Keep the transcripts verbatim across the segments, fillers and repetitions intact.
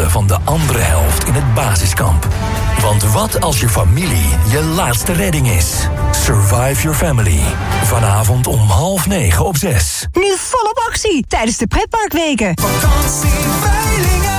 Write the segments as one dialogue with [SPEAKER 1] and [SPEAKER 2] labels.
[SPEAKER 1] verhalen van de andere helft in het basiskamp. Want wat als je familie je laatste redding is? Survive Your Family. Vanavond om half negen op zes.
[SPEAKER 2] Nu volop actie tijdens de pretparkweken.
[SPEAKER 3] Vakantieveilingen.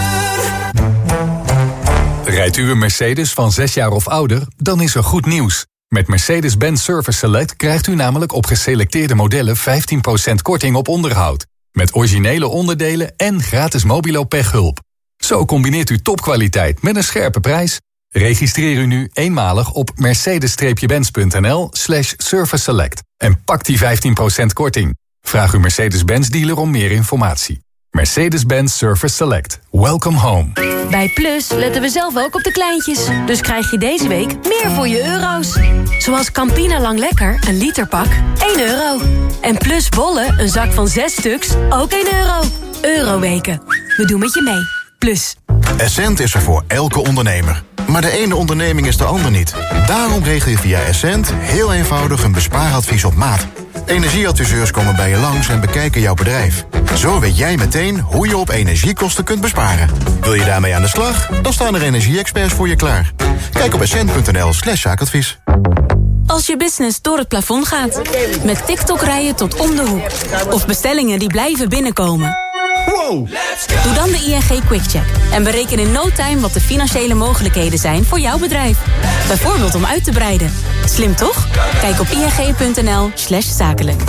[SPEAKER 4] Rijdt u een Mercedes van zes jaar of ouder? Dan is er goed nieuws. Met Mercedes-Benz Service Select krijgt u namelijk op geselecteerde modellen vijftien procent korting op onderhoud. Met originele onderdelen en gratis mobilo pechhulp. Zo combineert u topkwaliteit met een scherpe prijs. Registreer u nu eenmalig op mercedes-benz.nl slash service select. En pak die vijftien procent korting. Vraag uw Mercedes-Benz dealer om meer informatie. Mercedes-Benz Service Select. Welcome home.
[SPEAKER 5] Bij Plus letten we zelf ook op de kleintjes. Dus krijg je deze week meer voor je euro's. Zoals Campina Lang Lekker, een literpak, één euro. En Plus bollen, een zak van zes stuks, ook één euro. Euroweken. We doen met je mee. Plus.
[SPEAKER 6] Essent is er voor elke ondernemer. Maar de ene onderneming is de ander niet. Daarom regel je via Essent heel eenvoudig een bespaaradvies op maat. Energieadviseurs komen bij je langs en bekijken jouw bedrijf. Zo weet jij meteen hoe je op energiekosten kunt besparen. Wil je daarmee aan de slag? Dan staan er energie-experts voor je klaar. Kijk op essent.nl slash zaakadvies.
[SPEAKER 7] Als je business door het plafond gaat. Met TikTok rijden tot om de hoek. Of bestellingen die blijven binnenkomen.
[SPEAKER 3] Wow.
[SPEAKER 7] Doe dan de I N G QuickCheck. En bereken in no time wat de financiële mogelijkheden zijn voor jouw bedrijf. Bijvoorbeeld om uit te breiden. Slim toch? Kijk op ing.nl slash zakelijk.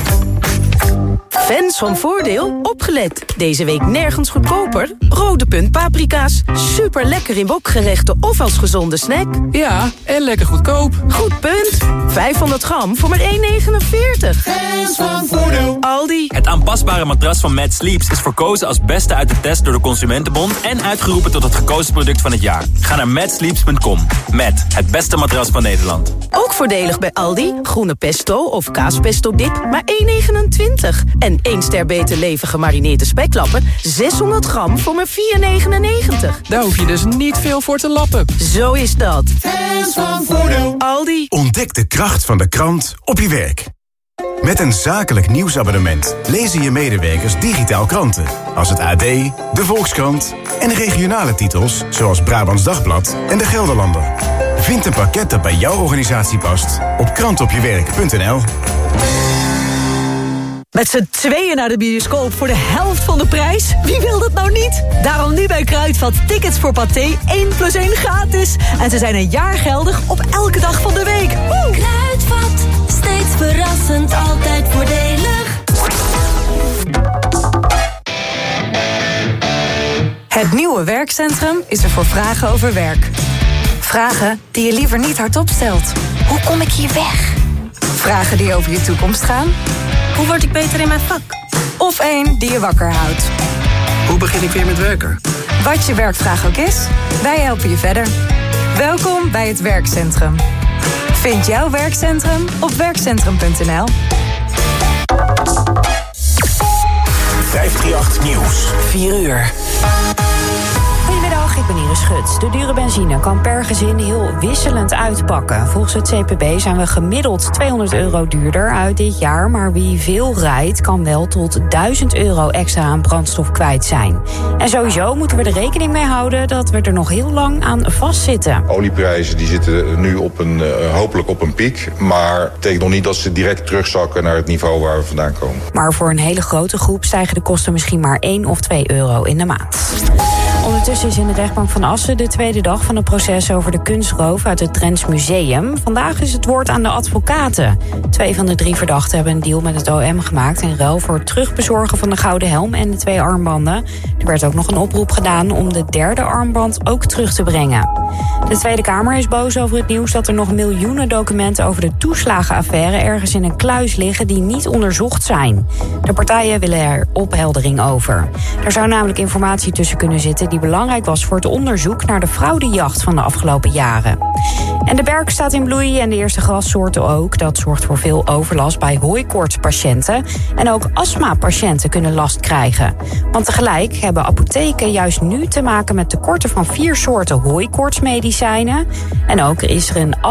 [SPEAKER 8] Fans van Voordeel, opgelet. Deze week nergens goedkoper. Rode Punt paprika's. Super lekker in wokgerechten of als gezonde snack.
[SPEAKER 9] Ja, en lekker goedkoop.
[SPEAKER 8] Goed punt. vijfhonderd gram voor maar één negenenveertig.
[SPEAKER 3] Fans van Voordeel.
[SPEAKER 8] Aldi.
[SPEAKER 10] Het aanpasbare matras van Mad Sleeps is verkozen als beste uit de test door de Consumentenbond en uitgeroepen tot het gekozen product van het jaar. Ga naar madsleeps punt com. Met het beste matras van Nederland.
[SPEAKER 8] Ook voordelig bij Aldi. Groene pesto of kaaspesto dip, maar één negenentwintig. En één ster beter leven gemarineerde speklappen, zeshonderd gram voor maar vier negenennegentig.
[SPEAKER 9] Daar hoef je dus niet veel voor te lappen.
[SPEAKER 8] Zo is dat.
[SPEAKER 3] Fans van Voordeel.
[SPEAKER 8] Aldi.
[SPEAKER 11] Ontdek de kracht van de krant op je werk. Met een zakelijk nieuwsabonnement lezen je medewerkers digitaal kranten. Als het A D, de Volkskrant en regionale titels zoals Brabants Dagblad en de Gelderlander. Vind een pakket dat bij jouw organisatie past op krantopjewerk punt n l.
[SPEAKER 2] Met z'n tweeën naar de bioscoop voor de helft van de prijs? Wie wil dat nou niet? Daarom nu bij Kruidvat tickets voor Pathé één plus één gratis. En ze zijn een jaar geldig op elke dag van de week. Woe!
[SPEAKER 5] Kruidvat, steeds verrassend, altijd voordelig.
[SPEAKER 2] Het nieuwe werkcentrum is er voor vragen over werk. Vragen die je liever niet hardop stelt. Hoe kom ik hier weg? Vragen die over je toekomst gaan.
[SPEAKER 7] Hoe word ik beter in mijn vak?
[SPEAKER 2] Of één die je wakker houdt.
[SPEAKER 9] Hoe begin ik weer met werken?
[SPEAKER 2] Wat je werkvraag ook is, wij helpen je verder. Welkom bij het werkcentrum. Vind jouw werkcentrum op werkcentrum punt n l.
[SPEAKER 11] vijfhonderdachttien Nieuws.
[SPEAKER 12] vier uur. Goedemiddag, ik ben Iris Schut. De dure benzine kan per gezin heel wisselend uitpakken. Volgens het C P B zijn we gemiddeld tweehonderd euro duurder uit dit jaar. Maar wie veel rijdt, kan wel tot duizend euro extra aan brandstof kwijt zijn. En sowieso moeten we er rekening mee houden dat we er nog heel lang aan vastzitten.
[SPEAKER 13] Olieprijzen die zitten nu op een, uh, hopelijk op een piek. Maar het betekent nog niet dat ze direct terugzakken naar het niveau waar we vandaan komen.
[SPEAKER 12] Maar voor een hele grote groep stijgen de kosten misschien maar één of twee euro in de maand. Ondertussen is in de rechtbank van Assen de tweede dag van het proces over de kunstroof uit het Drents Museum. Vandaag is het woord aan de advocaten. Twee van de drie verdachten hebben een deal met het O M gemaakt in ruil voor het terugbezorgen van de gouden helm en de twee armbanden. Er werd ook nog een oproep gedaan om de derde armband ook terug te brengen. De Tweede Kamer is boos over het nieuws dat er nog miljoenen documenten over de toeslagenaffaire ergens in een kluis liggen die niet onderzocht zijn. De partijen willen er opheldering over. Er zou namelijk informatie tussen kunnen zitten die belangrijk was voor het onderzoek naar de fraudejacht van de afgelopen jaren. En de berk staat in bloei en de eerste grassoorten ook. Dat zorgt voor veel overlast bij hooikoortspatiënten. En ook astmapatiënten kunnen last krijgen. Want tegelijk hebben apotheken juist nu te maken met tekorten van vier soorten hooikoortsmedicijnen. En ook is er een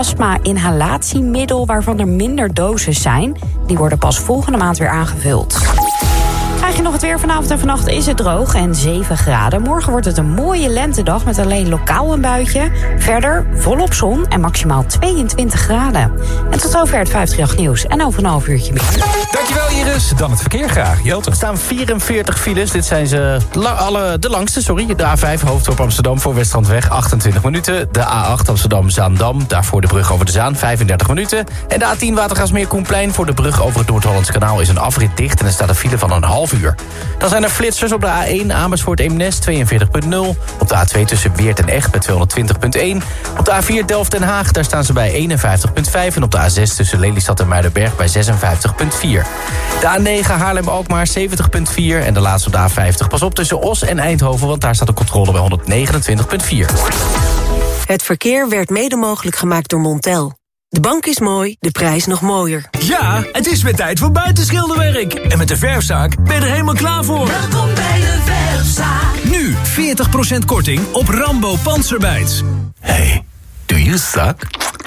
[SPEAKER 12] astma-inhalatiemiddel waarvan er minder doses zijn. Die worden pas volgende maand weer aangevuld. krijg je nog het weer. Vanavond en vannacht is het droog en zeven graden. Morgen wordt het een mooie lentedag met alleen lokaal een buitje. Verder volop zon en maximaal tweeëntwintig graden. En tot zover het vijfhonderdachttien nieuws. En over een half uurtje meer.
[SPEAKER 14] Dankjewel Iris. Dan het verkeer graag. Jelte.
[SPEAKER 15] Er staan vierenveertig files. Dit zijn ze la, alle, de langste, sorry. De A vijf Hoofddorp Amsterdam voor Weststrandweg achtentwintig minuten. De A acht Amsterdam-Zaandam. Daarvoor de brug over de Zaan vijfendertig minuten. En de A tien Watergraafsmeer-Koenplein voor de brug over het Noord-Hollandse kanaal is een afrit dicht. En er staat een file van een half uur. Dan zijn er flitsers op de A één Amersfoort-Eemnes tweeënveertig komma nul. Op de A twee tussen Weert en Echt bij tweehonderdtwintig komma één. Op de A vier Delft-Den Haag, daar staan ze bij eenenvijftig komma vijf. En op de A zes tussen Lelystad en Muidenberg bij zesenvijftig komma vier. De A negen Haarlem-Alkmaar zeventig komma vier. En de laatste op de A vijftig. Pas op tussen Os en Eindhoven, want daar staat de controle bij honderdnegenentwintig komma vier.
[SPEAKER 16] Het verkeer werd mede mogelijk gemaakt door Montel. De bank is mooi, de prijs nog mooier.
[SPEAKER 1] Ja, het is weer tijd voor buitenschilderwerk. En met de Verfzaak ben je er helemaal klaar voor.
[SPEAKER 3] Welkom bij de Verfzaak.
[SPEAKER 1] Nu veertig procent korting op Rambo Panzerbijts. Hey, do you suck?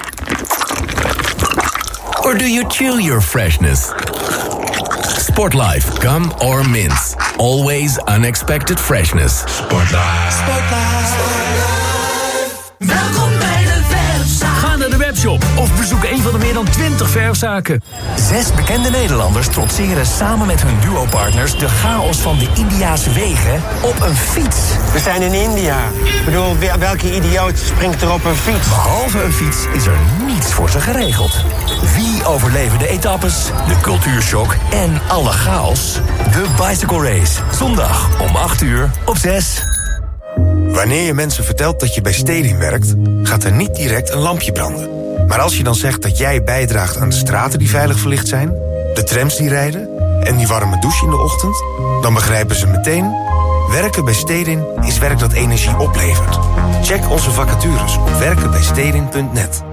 [SPEAKER 1] Or do you chill your freshness? Sportlife, gum or mints. Always unexpected freshness. Sportlife.
[SPEAKER 3] Sportlife. Welkom bij de Verfzaak.
[SPEAKER 1] Ga naar de webshop of bezoek een van de meer dan twintig verfzaken.
[SPEAKER 17] Zes bekende Nederlanders trotseren samen met hun duopartners de chaos van de Indiase wegen op een fiets.
[SPEAKER 18] We zijn in India. Ik bedoel, welke idioot springt er op een fiets?
[SPEAKER 17] Behalve een fiets is er niets voor ze geregeld. Wie overleven de etappes, de cultuurshock en alle chaos? De Bicycle Race. Zondag om acht uur op zes.
[SPEAKER 19] Wanneer je mensen vertelt dat je bij Stedin werkt, gaat er niet direct een lampje branden. Maar als je dan zegt dat jij bijdraagt aan de straten die veilig verlicht zijn, de trams die rijden en die warme douche in de ochtend, dan begrijpen ze meteen: werken bij Stedin is werk dat energie oplevert. Check onze vacatures op werken bij stedin punt net.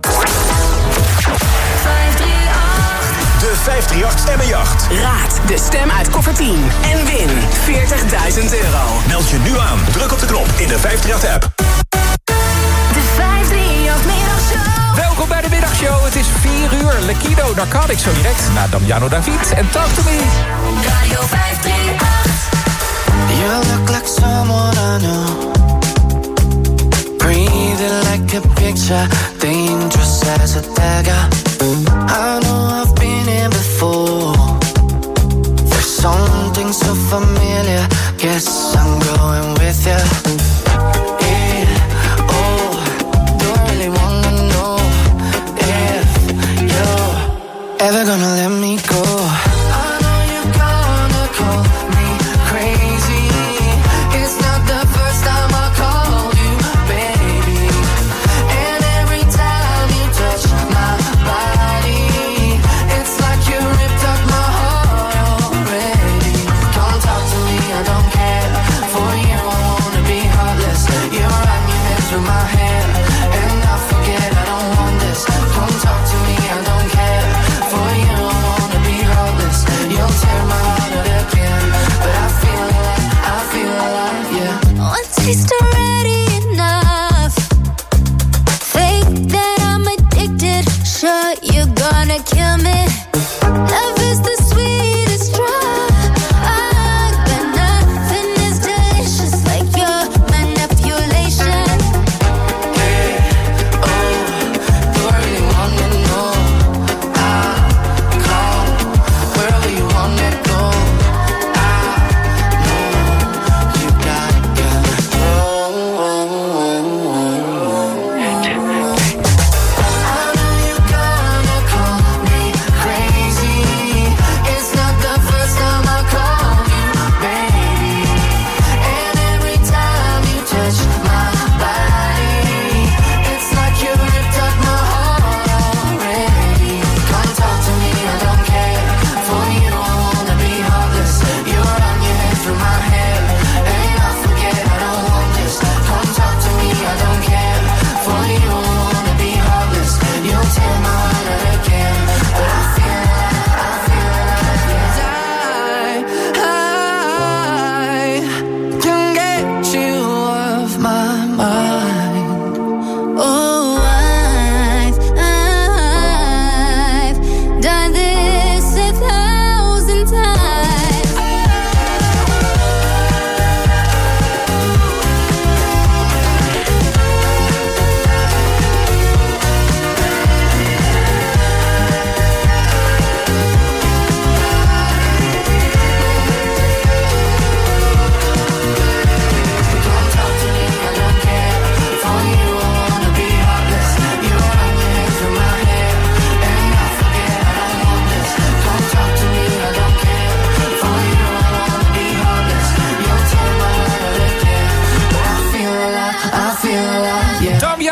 [SPEAKER 1] De vijfhonderdachttien Stemmenjacht.
[SPEAKER 20] Raad de stem uit koffer tien en win veertigduizend euro.
[SPEAKER 1] Meld je nu aan. Druk op de knop in de vijfhonderdachttien app.
[SPEAKER 3] De vijfhonderdachttien middagshow.
[SPEAKER 14] Welkom bij de middagshow. Het is vier uur. Lekido, Narcotics zo direct. Na Damiano David en Talk to Me.
[SPEAKER 3] Radio vijfhonderdachttien.
[SPEAKER 21] You look like someone I know. Breathing like a picture, dangerous as a dagger. I know I've been here before. There's something so familiar. Guess I'm going with you. Yeah, oh, don't really wanna know if you're ever gonna let me go. I know you're gonna call me crazy. It's not the first time I called you baby. And every time you touch my body, it's like you ripped up my heart already. Come talk to me, I don't care. For you I wanna be heartless. You run your hands through my hair, and I forget I don't want this. Come talk to me, I don't care. For you I wanna be heartless. You'll tear my heart out again, but I feel alive, I feel alive, yeah.
[SPEAKER 3] One taste already enough. Fake that I'm addicted. Sure you're gonna kill me. Love is the sweetest drug. But nothing is delicious like your manipulation.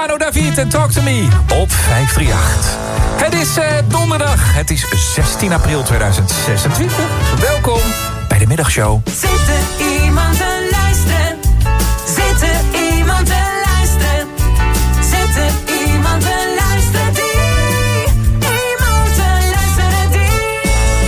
[SPEAKER 14] Damiano David en Talk to Me op vijf drie acht. Het is uh, donderdag, het is zestien april tweeduizend zesentwintig. Welkom bij de middagshow.
[SPEAKER 21] Zit er iemand te luisteren? Zit er iemand te luisteren? Zit er iemand te luisteren die? Iemand te luisteren die?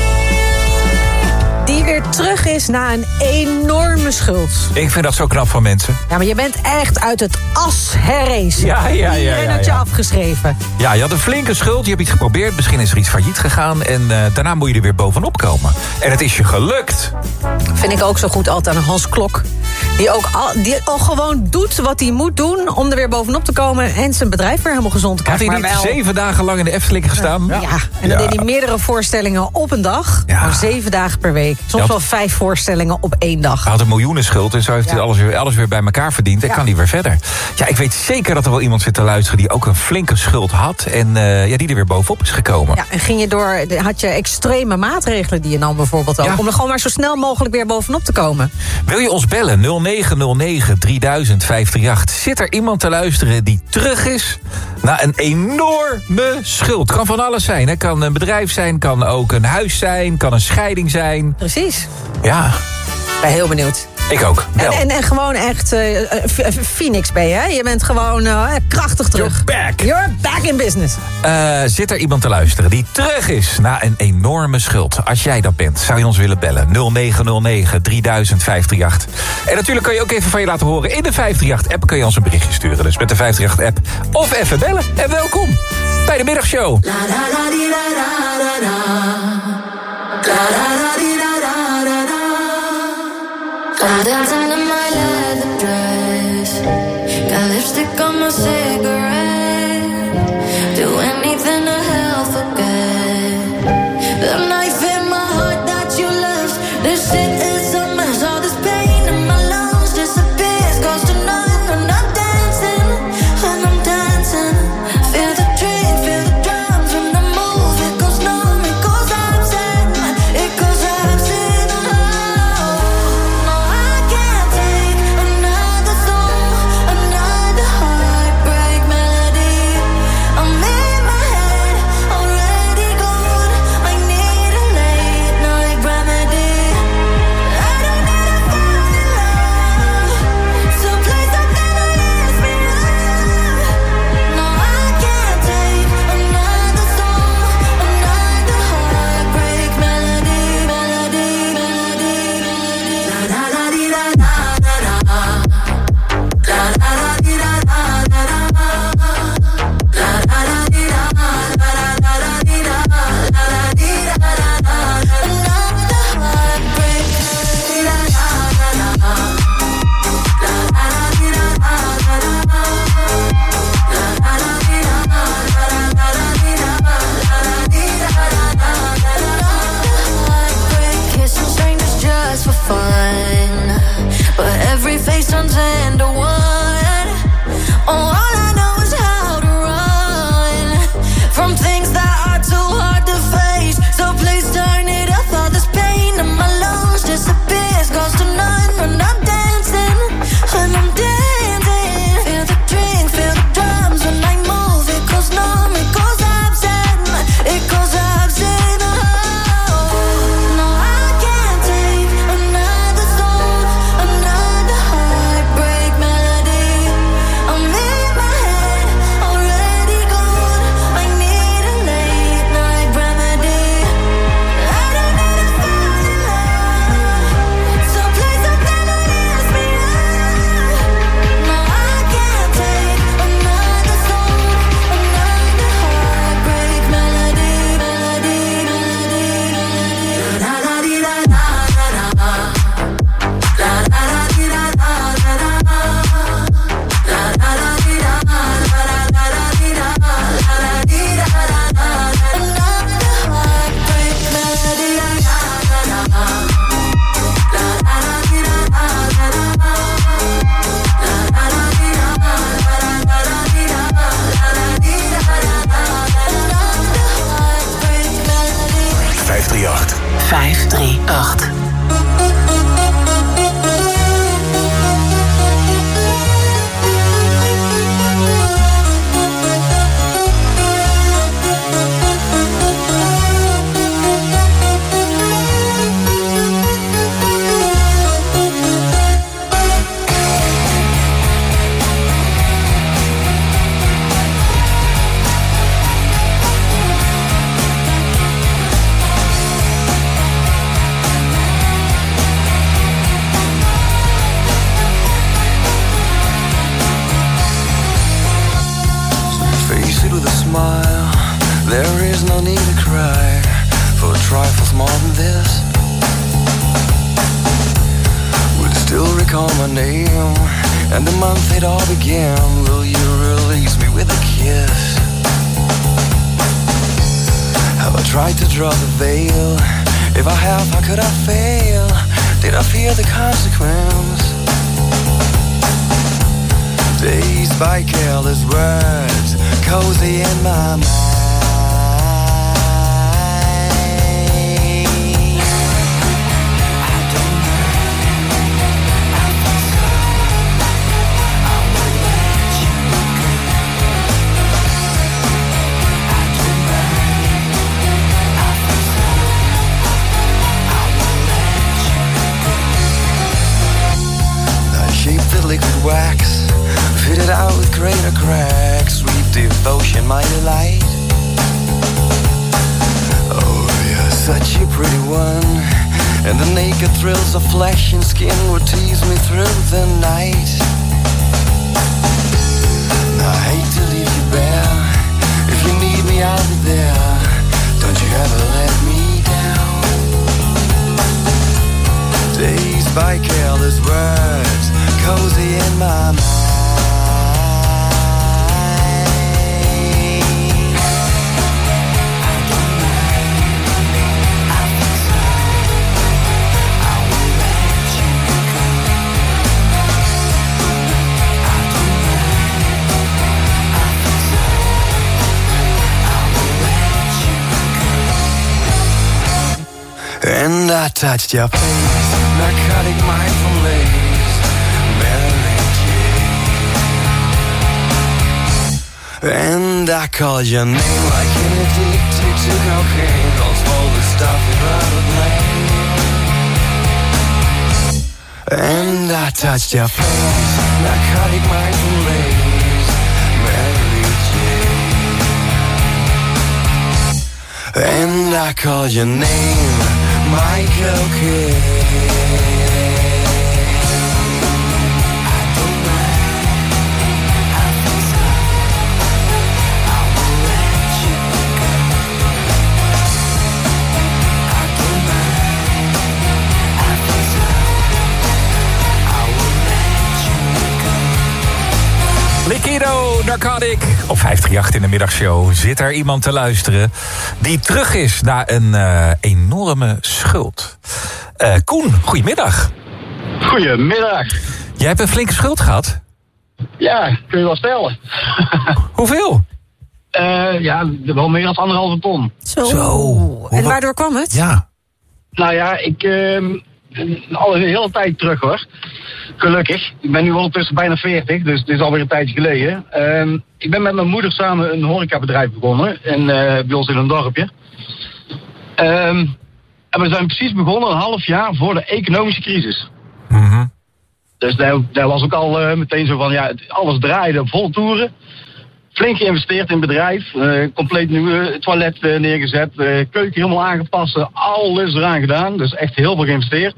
[SPEAKER 2] Die weer terug is na een enorme schuld.
[SPEAKER 14] Ik vind dat zo knap van mensen.
[SPEAKER 2] Ja, maar je bent echt uit het as herrezen.
[SPEAKER 14] Ja, ja, ja, ja,
[SPEAKER 2] Iedereen had je
[SPEAKER 14] ja.
[SPEAKER 2] afgeschreven.
[SPEAKER 14] Ja, je had een flinke schuld, je hebt iets geprobeerd. Misschien is er iets failliet gegaan. En uh, daarna moet je er weer bovenop komen. En het is je gelukt.
[SPEAKER 2] Vind ik ook zo goed altijd aan Hans Klok. Die ook al, die al gewoon doet wat hij moet doen om er weer bovenop te komen en zijn bedrijf weer helemaal gezond te
[SPEAKER 14] Had
[SPEAKER 2] krijgen.
[SPEAKER 14] hij niet
[SPEAKER 2] Maar wel-
[SPEAKER 14] zeven dagen lang in de Efteling gestaan?
[SPEAKER 2] Ja, en dan
[SPEAKER 14] Ja.
[SPEAKER 2] deed hij meerdere voorstellingen op een dag.
[SPEAKER 14] Ja.
[SPEAKER 2] Maar zeven dagen per week. Soms
[SPEAKER 14] Ja.
[SPEAKER 2] wel vijf voorstellingen op één dag.
[SPEAKER 14] Hij had een miljoenenschuld en zo heeft hij
[SPEAKER 2] Ja.
[SPEAKER 14] alles weer, alles weer bij elkaar verdiend. En
[SPEAKER 2] Ja.
[SPEAKER 14] kan hij weer verder. Ja, ik weet zeker dat er wel iemand zit te luisteren die ook een flinke schuld had. En uh, ja, die er weer bovenop is gekomen.
[SPEAKER 2] Ja, en ging je door, had je extreme maatregelen die je nam bijvoorbeeld ook.
[SPEAKER 14] Ja.
[SPEAKER 2] Om er gewoon maar zo snel mogelijk weer bovenop te komen.
[SPEAKER 14] Wil je ons bellen? nul negen nul negen drieduizend vijf drie acht. Zit er iemand te luisteren die terug is na een enorme schuld? Kan van alles zijn. Het kan een bedrijf zijn, kan ook een huis zijn, kan een scheiding zijn.
[SPEAKER 2] Precies.
[SPEAKER 14] Ja,
[SPEAKER 2] Ik ben heel benieuwd.
[SPEAKER 14] ik ook.
[SPEAKER 2] En,
[SPEAKER 14] Bel.
[SPEAKER 2] en, en gewoon echt uh, uh, Phoenix ben je, hè? Je bent gewoon uh, krachtig terug.
[SPEAKER 14] You're back.
[SPEAKER 2] You're back in business.
[SPEAKER 14] Uh, zit er iemand te luisteren die terug is na een enorme schuld? Als jij dat bent, zou je ons willen bellen. nul negen nul negen drieduizend vijf drie acht. En natuurlijk kan je ook even van je laten horen. In de vijf drie acht-app kun je ons een berichtje sturen. Dus met de vijf drie acht-app of even bellen. En welkom bij de middagshow.
[SPEAKER 21] La la la di la la la la. La la la di la la la la. I'm dancing in my leather dress. Got lipstick on my cigarette. Do anything to help forget the knife in my heart that you left. This shit is a mess. All this pain in my lungs disappears. Cause tonight when I'm dancing, when I'm dancing, feel the dream, feel the drums when the move. It goes numb, it goes upset, it goes upset. No, I can't take another song, another heartbreak. smile. There is no need to cry for trifles more than this. Would still recall my name and the month it all began. Will you release me with a kiss? Have I tried to draw the veil? If I have, how could I fail? Did I fear the consequence? Dazed by careless words, cozy in my mind. Liquid wax, fitted out with greater cracks. Sweet devotion, my delight. Oh, you're such a pretty one, and the naked thrills of flesh and skin would tease me through the night. I hate to leave you bare. If you need me, I'll be there. Don't you ever let me down. Dazed by careless words, cozy in my mind. And I touched your face, narcotic mindful lace, Mary Jane. And I called your name like an addicted to cocaine. Don't smoke the stuff you'd rather blame. And I touched your face, narcotic mindful lace, Mary Jane. And I called your name, Michael Kidd.
[SPEAKER 14] Liquido, Narcotic. Op vijf drie acht in de middagshow zit er iemand te luisteren die terug is na een uh, enorme schuld. Uh, Koen, goedemiddag.
[SPEAKER 4] Goedemiddag.
[SPEAKER 14] Jij hebt een flinke schuld gehad?
[SPEAKER 4] Ja, kun je wel stellen.
[SPEAKER 14] Hoeveel?
[SPEAKER 4] Uh, ja, wel meer dan anderhalve ton.
[SPEAKER 2] Zo.
[SPEAKER 14] Zo.
[SPEAKER 2] En waardoor kwam het?
[SPEAKER 14] Ja.
[SPEAKER 4] Nou ja, ik... Uh, al een hele tijd terug hoor. Gelukkig. Ik ben nu ondertussen bijna veertig, dus het is alweer een tijdje geleden. Uh, ik ben met mijn moeder samen een horecabedrijf begonnen. In, uh, bij ons in een dorpje. Uh, en we zijn precies begonnen een half jaar voor de economische crisis.
[SPEAKER 14] Mm-hmm.
[SPEAKER 4] Dus daar, daar was ook al uh, meteen zo van, ja, alles draaide vol toeren. Flink geïnvesteerd in het bedrijf. Uh, compleet nieuwe toilet uh, neergezet. Uh, keuken helemaal aangepast. Alles eraan gedaan. Dus echt heel veel geïnvesteerd.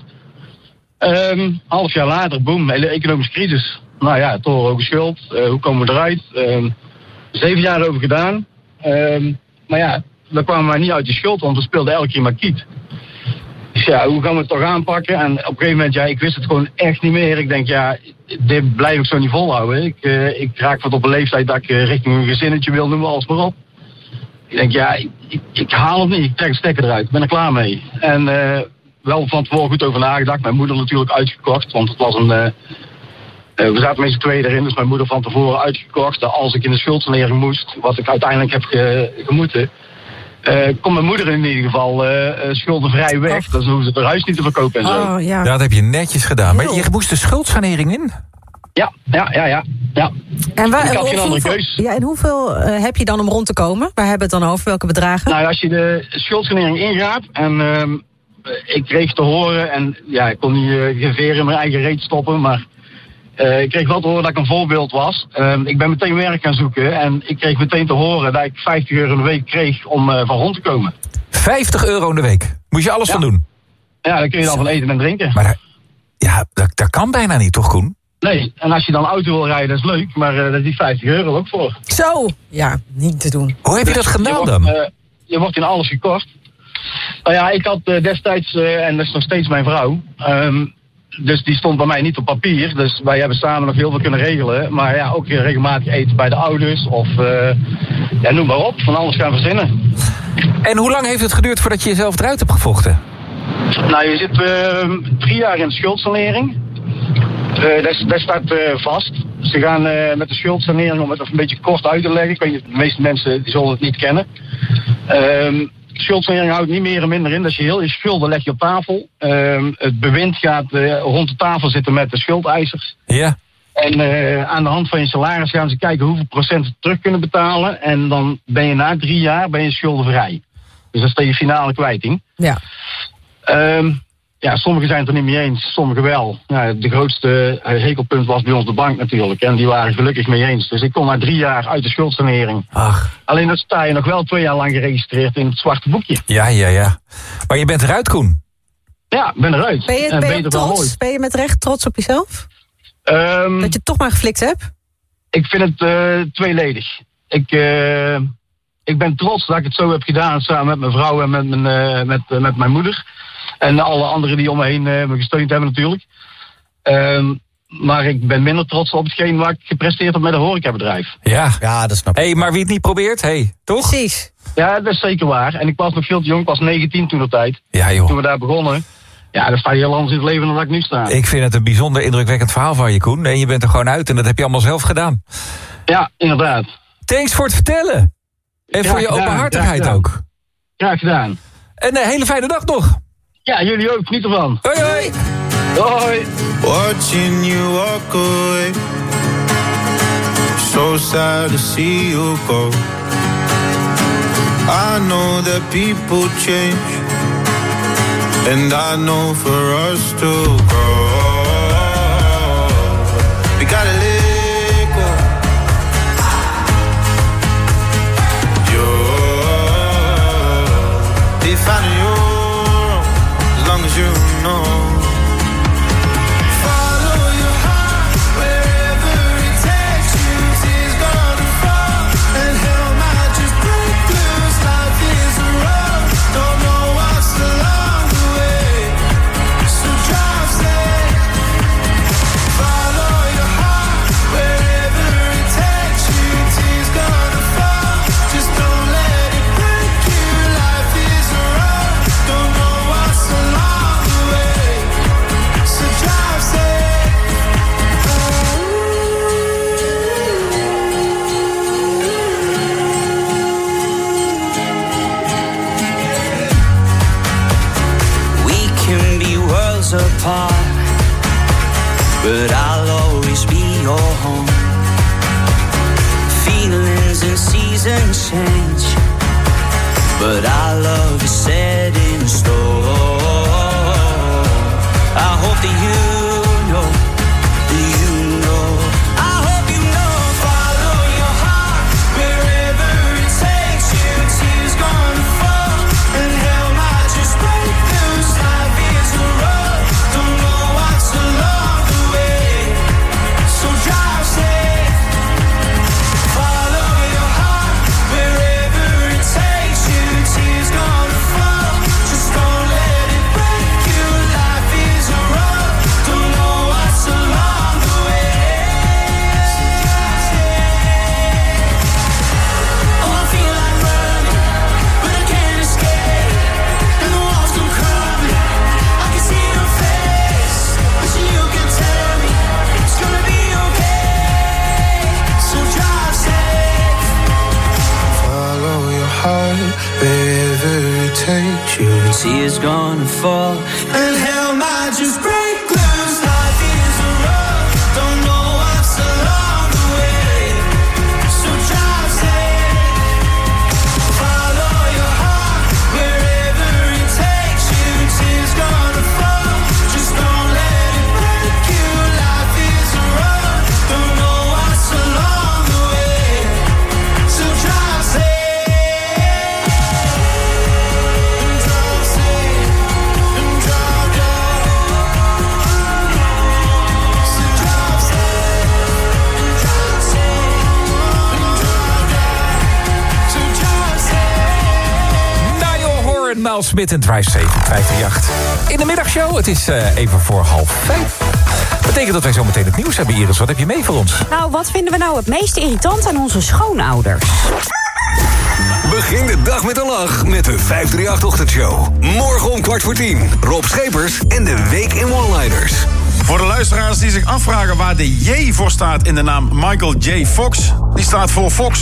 [SPEAKER 4] Um, half jaar later, boem, hele economische crisis. Nou ja, torenhoge schuld. Uh, hoe komen we eruit? Um, zeven jaar over gedaan. Um, maar ja, we kwamen maar niet uit de schuld, want we speelden elke keer maar kiet. Dus ja, hoe gaan we het toch aanpakken? En op een gegeven moment, ja, ik wist het gewoon echt niet meer. Ik denk, ja, dit blijf ik zo niet volhouden. Ik, uh, ik raak wat op een leeftijd dat ik uh, richting een gezinnetje wil, noem alles maar op. Ik denk, ja, ik, ik, ik haal het niet. Ik trek de stekker eruit. Ik ben er klaar mee. En uh, wel van tevoren goed over nagedacht. Mijn moeder natuurlijk uitgekocht, want het was een... Uh, uh, we zaten met z'n tweeën erin, dus mijn moeder van tevoren uitgekocht. Dat als ik in de schuldsanering moest, wat ik uiteindelijk heb ge, gemoeten... Uh, komt mijn moeder in ieder geval uh, schuldenvrij weg. Oh. Dan hoeven ze het huis niet te verkopen en zo.
[SPEAKER 2] Oh, ja.
[SPEAKER 14] Dat heb je netjes gedaan. Maar je moest de schuldsanering in?
[SPEAKER 4] Ja, ja, ja, ja. ja.
[SPEAKER 2] En, waar,
[SPEAKER 4] ik had geen andere
[SPEAKER 2] hoeveel,
[SPEAKER 4] keus.
[SPEAKER 2] Ja, en hoeveel uh, heb je dan om rond te komen? Waar hebben we het dan over? Welke bedragen?
[SPEAKER 4] Nou, als je de schuldsanering ingaat en uh, ik kreeg te horen... en ja, ik kon niet uh, geen veer in mijn eigen reet stoppen, maar... Uh, ik kreeg wel te horen dat ik een voorbeeld was. Uh, ik ben meteen werk gaan zoeken en ik kreeg meteen te horen dat ik vijftig euro in de week kreeg om uh, van rond te komen.
[SPEAKER 14] vijftig euro in de week? Moest je alles
[SPEAKER 4] ja.
[SPEAKER 14] van doen?
[SPEAKER 4] Ja, dan kun je dan van eten en drinken.
[SPEAKER 14] Maar dat, ja, dat, dat kan bijna niet, toch Koen?
[SPEAKER 4] Nee, en als je dan auto wil rijden, dat is leuk, maar uh, daar is die vijftig euro ook voor.
[SPEAKER 2] Zo, ja, niet te doen.
[SPEAKER 14] Hoe heb je dat gedaan dan?
[SPEAKER 4] Je wordt, uh, je wordt in alles gekort. Nou ja, ik had uh, destijds, uh, en dat is nog steeds mijn vrouw, um, dus die stond bij mij niet op papier. Dus wij hebben samen nog heel veel kunnen regelen. Maar ja, ook regelmatig eten bij de ouders of uh, ja, noem maar op, van alles gaan verzinnen.
[SPEAKER 14] En hoe lang heeft het geduurd voordat je jezelf eruit hebt gevochten?
[SPEAKER 4] Nou, je zit uh, drie jaar in de schuldsanering. Uh, dat, dat staat uh, vast. Ze gaan uh, met de schuldsanering, om het even een beetje kort uit te leggen. Ik weet niet, de meeste mensen die zullen het niet kennen. Um, Schuldsanering houdt niet meer en minder in. Dat je heel je schulden leg je op tafel. Um, het bewind gaat uh, rond de tafel zitten met de schuldeisers.
[SPEAKER 14] Ja.
[SPEAKER 4] En uh, aan de hand van je salaris gaan ze kijken hoeveel procent ze terug kunnen betalen. En dan ben je na drie jaar ben je schuldenvrij. Dus dat is dan je finale kwijting.
[SPEAKER 2] Ja.
[SPEAKER 4] Um, ja, sommigen zijn het er niet mee eens, sommigen wel. Ja, de grootste hekelpunt was bij ons de bank natuurlijk. En die waren gelukkig mee eens. Dus ik kom na drie jaar uit de schuldsanering.
[SPEAKER 14] Ach.
[SPEAKER 4] Alleen dan sta je nog wel twee jaar lang geregistreerd in het zwarte boekje.
[SPEAKER 14] Ja, ja, ja. Maar je bent eruit, Koen.
[SPEAKER 4] Ja, ik ben eruit.
[SPEAKER 2] Ben je,
[SPEAKER 4] en
[SPEAKER 2] ben je,
[SPEAKER 4] beter dan
[SPEAKER 2] trots?
[SPEAKER 4] ooit.
[SPEAKER 2] Ben je met recht trots op jezelf?
[SPEAKER 4] Um,
[SPEAKER 2] dat je het toch maar geflikt hebt?
[SPEAKER 4] Ik vind het uh, tweeledig. Ik, uh, ik ben trots dat ik het zo heb gedaan samen met mijn vrouw en met mijn, uh, met, uh, met mijn moeder. En alle anderen die om me heen uh, me gesteund hebben natuurlijk. Um, maar ik ben minder trots op hetgeen wat ik gepresteerd heb met een horecabedrijf.
[SPEAKER 14] Ja,
[SPEAKER 15] ja dat snap ik.
[SPEAKER 14] Hé, hey, maar wie het niet probeert, hé, hey, toch?
[SPEAKER 2] Precies.
[SPEAKER 4] Ja, dat is zeker waar. En ik was nog veel te jong, ik was negentien toen de tijd.
[SPEAKER 14] Ja, joh.
[SPEAKER 4] Toen we daar begonnen. Ja, dan sta je heel anders in het leven dan dat ik nu sta.
[SPEAKER 14] Ik vind het een bijzonder indrukwekkend verhaal van je, Koen. En je bent er gewoon uit en dat heb je allemaal zelf gedaan.
[SPEAKER 4] Ja, inderdaad.
[SPEAKER 14] Thanks voor het vertellen. En
[SPEAKER 4] Graag
[SPEAKER 14] voor je
[SPEAKER 4] gedaan,
[SPEAKER 14] openhartigheid
[SPEAKER 4] graag
[SPEAKER 14] ook.
[SPEAKER 4] Graag gedaan.
[SPEAKER 14] En een hele fijne dag nog.
[SPEAKER 4] Ja, jullie ook. Niet ervan.
[SPEAKER 14] Hoi, hoi.
[SPEAKER 4] Hoi.
[SPEAKER 6] Watching you walk away. So sad to see you go. I know that people change. And I know for us to grow. We gotta let go. You're defining your own, as long as you know. Follow your heart wherever it takes you. Tears gonna fall and hell might just break loose. Life is a road, don't know what's along the way. So drive safe. Follow your heart wherever it takes you. Tears gonna fall, just don't let it break you. Life is a road, don't know what's along the way. So drive safe.
[SPEAKER 22] We can be worlds apart, but I'll always be your home. Feelings and seasons change, but our love is set in stone. I hope that you know, that you know. I hope you know. Follow your heart wherever it takes you. Tears gonna fall and hell might just break loose. Life is a road, don't know what's along the way. So drive safe. Follow your heart wherever it takes you. Tears gonna fall, just don't let it break you. Life is a road, don't know what's along the way. Oh, I feel like running, but I can't escape. And the walls come crumbling, I can see your face. Listen, you can tell me it's gonna be okay. So drive safe.
[SPEAKER 6] Follow your heart wherever it takes you.
[SPEAKER 22] Tears gonna fall
[SPEAKER 6] And hell might just break loose. Life is a road, don't know what's along the way. So drive safe. Follow your heart wherever it takes you. Tears gonna fall, just don't let it break you. Life is a road, don't know what's along the way. So drive safe. And drive safe. And drive, drive.
[SPEAKER 14] Miles Smith en Drive zeven, vijf drie acht. In de middagshow, het is uh, even voor half vijf. Betekent dat wij zo meteen het nieuws hebben, Iris. Wat heb je mee voor ons?
[SPEAKER 12] Nou, wat vinden we nou het meest irritant aan onze schoonouders?
[SPEAKER 17] Begin de dag met een lach met de vijf drie acht-ochtendshow. Morgen om kwart voor tien. Rob Schepers en de Week in One-Liners.
[SPEAKER 8] Voor de luisteraars die zich afvragen waar de J voor staat in de naam Michael J. Fox, die staat voor Fox.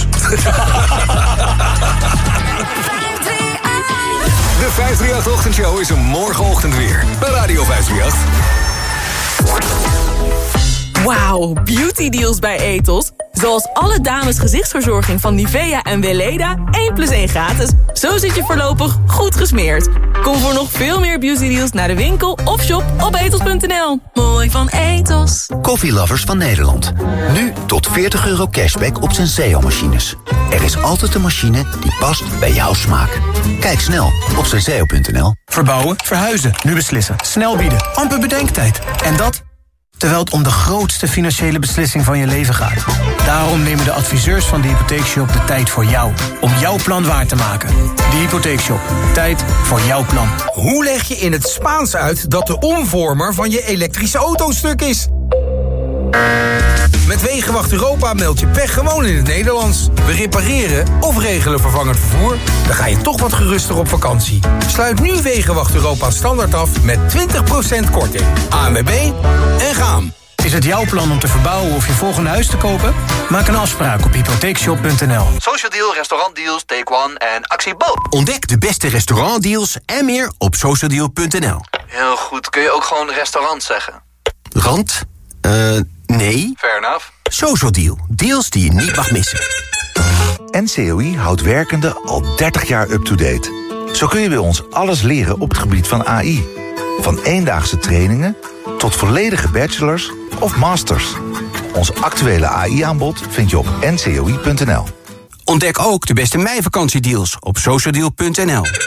[SPEAKER 17] De vijf drie acht-ochtendshow is er morgenochtend weer. Bij Radio vijf drie acht.
[SPEAKER 10] Wauw, beauty deals bij Ethos. Zoals alle dames gezichtsverzorging van Nivea en Weleda, één plus één gratis. Zo zit je voorlopig goed gesmeerd. Kom voor nog veel meer beauty deals naar de winkel of shop op ethos punt n l. Mooi van Ethos.
[SPEAKER 23] Coffeelovers van Nederland. Nu tot veertig euro cashback op Senseo-machines. Er is altijd een machine die past bij jouw smaak. Kijk snel op senseo punt n l.
[SPEAKER 24] Verbouwen, verhuizen, nu beslissen. Snel bieden, amper bedenktijd. En dat terwijl het om de grootste financiële beslissing van je leven gaat. Daarom nemen de adviseurs van de Hypotheekshop de tijd voor jou. Om jouw plan waar te maken. De Hypotheekshop. Tijd voor jouw plan.
[SPEAKER 25] Hoe leg je in het Spaans uit dat de omvormer van je elektrische auto stuk is? Met Wegenwacht Europa meld je pech gewoon in het Nederlands. We repareren of regelen vervangend vervoer. Dan ga je toch wat geruster op vakantie. Sluit nu Wegenwacht Europa standaard af met twintig procent korting. A N W B en gaan.
[SPEAKER 24] Is het jouw plan om te verbouwen of je volgende huis te kopen? Maak een afspraak op hypotheekshop punt n l.
[SPEAKER 26] Social Deal, restaurantdeals, Take One en Actie Bo.
[SPEAKER 27] Ontdek de beste restaurantdeals en meer op social deal punt n l.
[SPEAKER 26] Heel goed, kun je ook gewoon restaurant zeggen?
[SPEAKER 27] Rand? Eh, uh, nee.
[SPEAKER 26] Fair enough.
[SPEAKER 27] Social Deal, deals die je niet mag missen.
[SPEAKER 28] N C O I houdt werkenden al dertig jaar up-to-date. Zo kun je bij ons alles leren op het gebied van A I. Van eendaagse trainingen tot volledige bachelors of masters. Ons actuele A I-aanbod vind je op n c o i punt n l.
[SPEAKER 27] Ontdek ook de beste meivakantiedeals op social deal punt n l.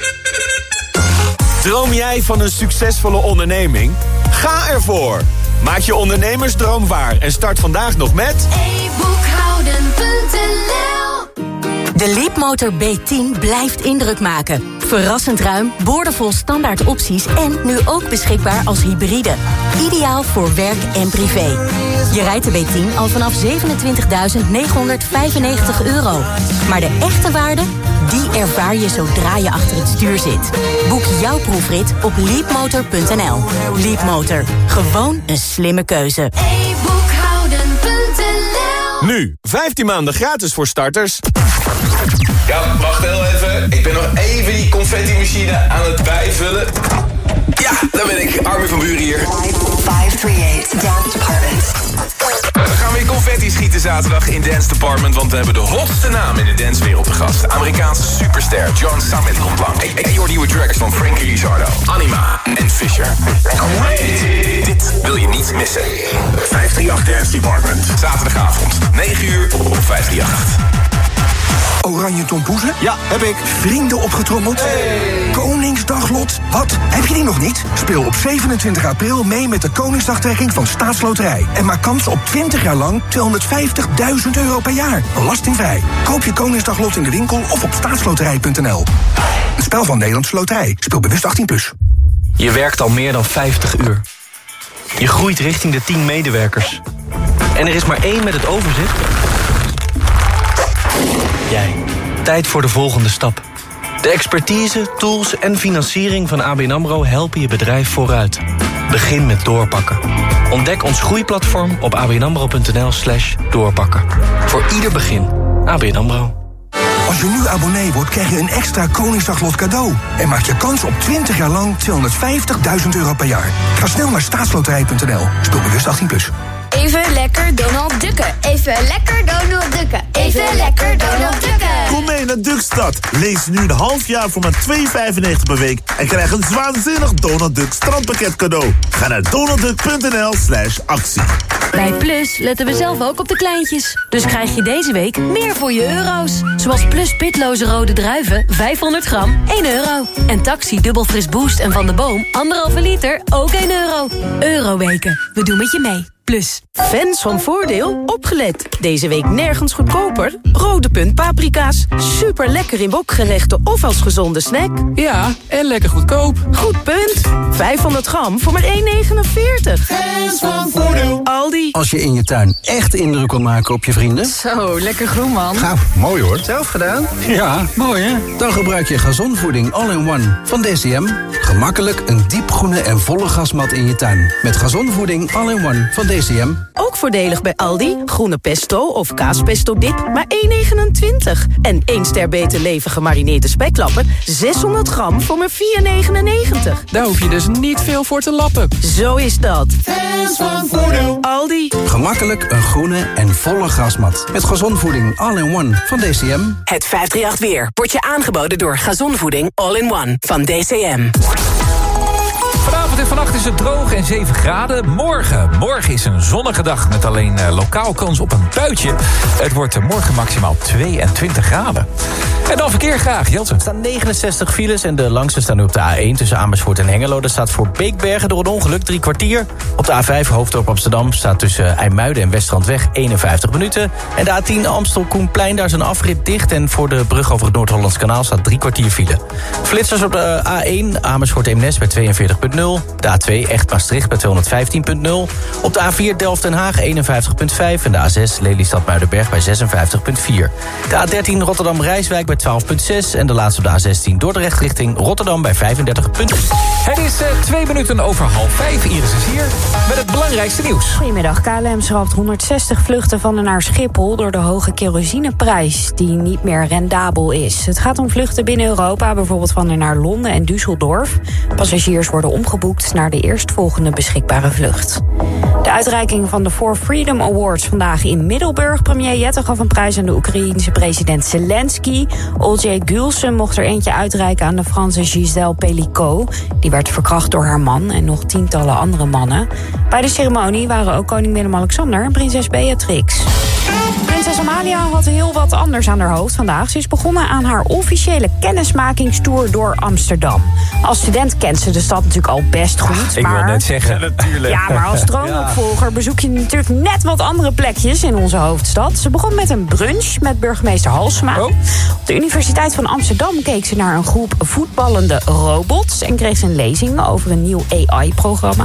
[SPEAKER 29] Droom jij van een succesvolle onderneming? Ga ervoor! Maak je ondernemersdroom waar en start vandaag nog met
[SPEAKER 3] e boekhouden punt n l.
[SPEAKER 7] De Leapmotor B tien blijft indruk maken. Verrassend ruim, boordevol standaard opties en nu ook beschikbaar als hybride. Ideaal voor werk en privé. Je rijdt de B tien al vanaf zevenentwintigduizend negenhonderdvijfennegentig euro. Maar de echte waarde, die ervaar je zodra je achter het stuur zit. Boek jouw proefrit op leapmotor punt n l. Leapmotor, gewoon een slimme keuze.
[SPEAKER 3] e boekhouden punt n l.
[SPEAKER 29] Nu, vijftien maanden gratis voor starters.
[SPEAKER 30] Ja, wacht heel even. Ik ben nog even die confetti-machine aan het bijvullen. Ja, daar ben ik. Armin van Buren hier.
[SPEAKER 20] vijf drie acht Dance Department.
[SPEAKER 30] We gaan weer confetti schieten zaterdag in Dance Department, want we hebben de hotste naam in de dancewereld te gast. De Amerikaanse superster John Summit komt lang. En hey, je nieuwe tracks van Frankie Lizardo, Anima en Fisher. Great. Dit wil je niet missen. vijf drie acht Dance Department. Zaterdagavond, negen uur op vijf drie acht.
[SPEAKER 25] Oranje tompoezen?
[SPEAKER 29] Ja, heb ik.
[SPEAKER 25] Vrienden opgetrommeld? Hey. Koningsdaglot? Wat? Heb je die nog niet? Speel op zevenentwintig april mee met de Koningsdagtrekking van Staatsloterij. En maak kans op twintig jaar lang tweehonderdvijftigduizend euro per jaar. Belastingvrij. Koop je Koningsdaglot in de winkel of op staatsloterij punt n l. Een spel van Nederlandse Loterij. Speel bewust achttien plus.
[SPEAKER 31] Je werkt al meer dan vijftig uur. Je groeit richting de tien medewerkers. En er is maar één met het overzicht. Jij. Tijd voor de volgende stap. De expertise, tools en financiering van A B N AMRO helpen je bedrijf vooruit. Begin met doorpakken. Ontdek ons groeiplatform op abnamro punt n l slash doorpakken. Voor ieder begin. A B N AMRO.
[SPEAKER 25] Als je nu abonnee wordt, krijg je een extra Koningsdaglot cadeau. En maak je kans op twintig jaar lang tweehonderdvijftigduizend euro per jaar. Ga snel naar staatsloterij punt n l. Speel bewust achttien plus.
[SPEAKER 3] Even lekker Donald Ducken. Even lekker Donald Ducken. Even lekker Donald Ducken.
[SPEAKER 32] Kom mee naar Duckstad. Lees nu een half jaar voor maar twee euro vijfennegentig per week en krijg een waanzinnig Donald Duck strandpakket cadeau. Ga naar donaldduck punt n l slash actie.
[SPEAKER 5] Bij Plus letten we zelf ook op de kleintjes. Dus krijg je deze week meer voor je euro's. Zoals Plus pitloze rode druiven, vijfhonderd gram, één euro. En Taxi dubbel fris boost en Van de Boom, anderhalve liter, ook één euro. Euroweken, we doen met je mee. plus.
[SPEAKER 1] Fans van Voordeel, opgelet. Deze week nergens goedkoper. Rode Punt paprika's. Super lekker in wokgerechten of als gezonde snack.
[SPEAKER 2] Ja, en lekker goedkoop.
[SPEAKER 1] Goed punt. vijfhonderd gram voor maar één negenenveertig.
[SPEAKER 6] Fans van Voordeel.
[SPEAKER 1] Aldi.
[SPEAKER 4] Als je in je tuin echt indruk wil maken op je vrienden.
[SPEAKER 1] Zo, lekker groen, man.
[SPEAKER 4] Gaaf, mooi hoor. Zelf gedaan? Ja, mooi hè? Dan gebruik je Gazonvoeding All-in-One van D C M. Gemakkelijk een diepgroene en volle gasmat in je tuin. Met Gazonvoeding All-in-One van D C M.
[SPEAKER 1] Ook voordelig bij Aldi. Groene pesto of kaaspesto dip, maar één negenentwintig. En één ster beter leven gemarineerde speklappen. zeshonderd gram voor maar vier negenennegentig.
[SPEAKER 2] Daar hoef je dus niet veel voor te lappen.
[SPEAKER 1] Zo is dat.
[SPEAKER 6] Fans van Voordeel.
[SPEAKER 1] Aldi.
[SPEAKER 4] Gemakkelijk een groene en volle gasmat. Met Gazonvoeding All-in-One van D C M.
[SPEAKER 20] Het vijf drie acht weer wordt je aangeboden door Gazonvoeding All-in-One van D C M.
[SPEAKER 14] Vanavond en vannacht is het droog en zeven graden. Morgen, morgen is een zonnige dag met alleen uh, lokaal kans op een buitje. Het wordt uh, morgen maximaal tweeëntwintig graden. En dan verkeer graag, Jeltsen.
[SPEAKER 31] Er staan negenenzestig files en de langste staan nu op de A één tussen Amersfoort en Hengelo. Er staat voor Beekbergen door een ongeluk drie kwartier. Op de A vijf Hoofddorp Amsterdam staat tussen IJmuiden en Westrandweg eenenvijftig minuten. En de A tien Amstel Koenplein, daar is een afrit dicht. En voor de brug over het Noord-Hollands kanaal staat drie kwartier file. Flitsers op de A één Amersfoort Eemnes bij tweeënveertig komma nul. De A twee Echt Maastricht bij tweehonderdvijftien komma nul. Op de A vier Delft Den Haag eenenvijftig komma vijf. En de A zes Lelystad Muidenberg bij zesenvijftig komma vier. De A dertien Rotterdam Rijswijk bij twaalf komma zes. En de laatste op de A zestien Dordrecht richting Rotterdam bij vijfendertig komma drie.
[SPEAKER 14] Het is uh, twee minuten over half vijf. Iris is hier met het belangrijkste nieuws.
[SPEAKER 12] Goedemiddag. K L M schrapt honderdzestig vluchten van en naar Schiphol door de hoge kerosineprijs die niet meer rendabel is. Het gaat om vluchten binnen Europa, bijvoorbeeld van en naar Londen en Düsseldorf. Passagiers worden omgeboekt naar de eerstvolgende beschikbare vlucht. De uitreiking van de For Freedom Awards vandaag in Middelburg. Premier Jette gaf een prijs aan de Oekraïense president Zelensky. Olcay Gülsen mocht er eentje uitreiken aan de Franse Gisèle Pelicot. Die werd verkracht door haar man en nog tientallen andere mannen. Bij de ceremonie waren ook koning Willem-Alexander en prinses Beatrix. Prinses Amalia had heel wat anders aan haar hoofd vandaag. Ze is begonnen aan haar officiële kennismakingstour door Amsterdam. Als student kent ze de stad natuurlijk al best goed.
[SPEAKER 14] Ach, ik
[SPEAKER 12] maar...
[SPEAKER 14] wil net zeggen. Ja, natuurlijk.
[SPEAKER 12] Ja, maar als droomopvolger bezoek je natuurlijk net wat andere plekjes in onze hoofdstad. Ze begon met een brunch met burgemeester Halsema. Oh. Op de Universiteit van Amsterdam keek ze naar een groep voetballende robots en kreeg ze een lezing over een nieuw A I-programma.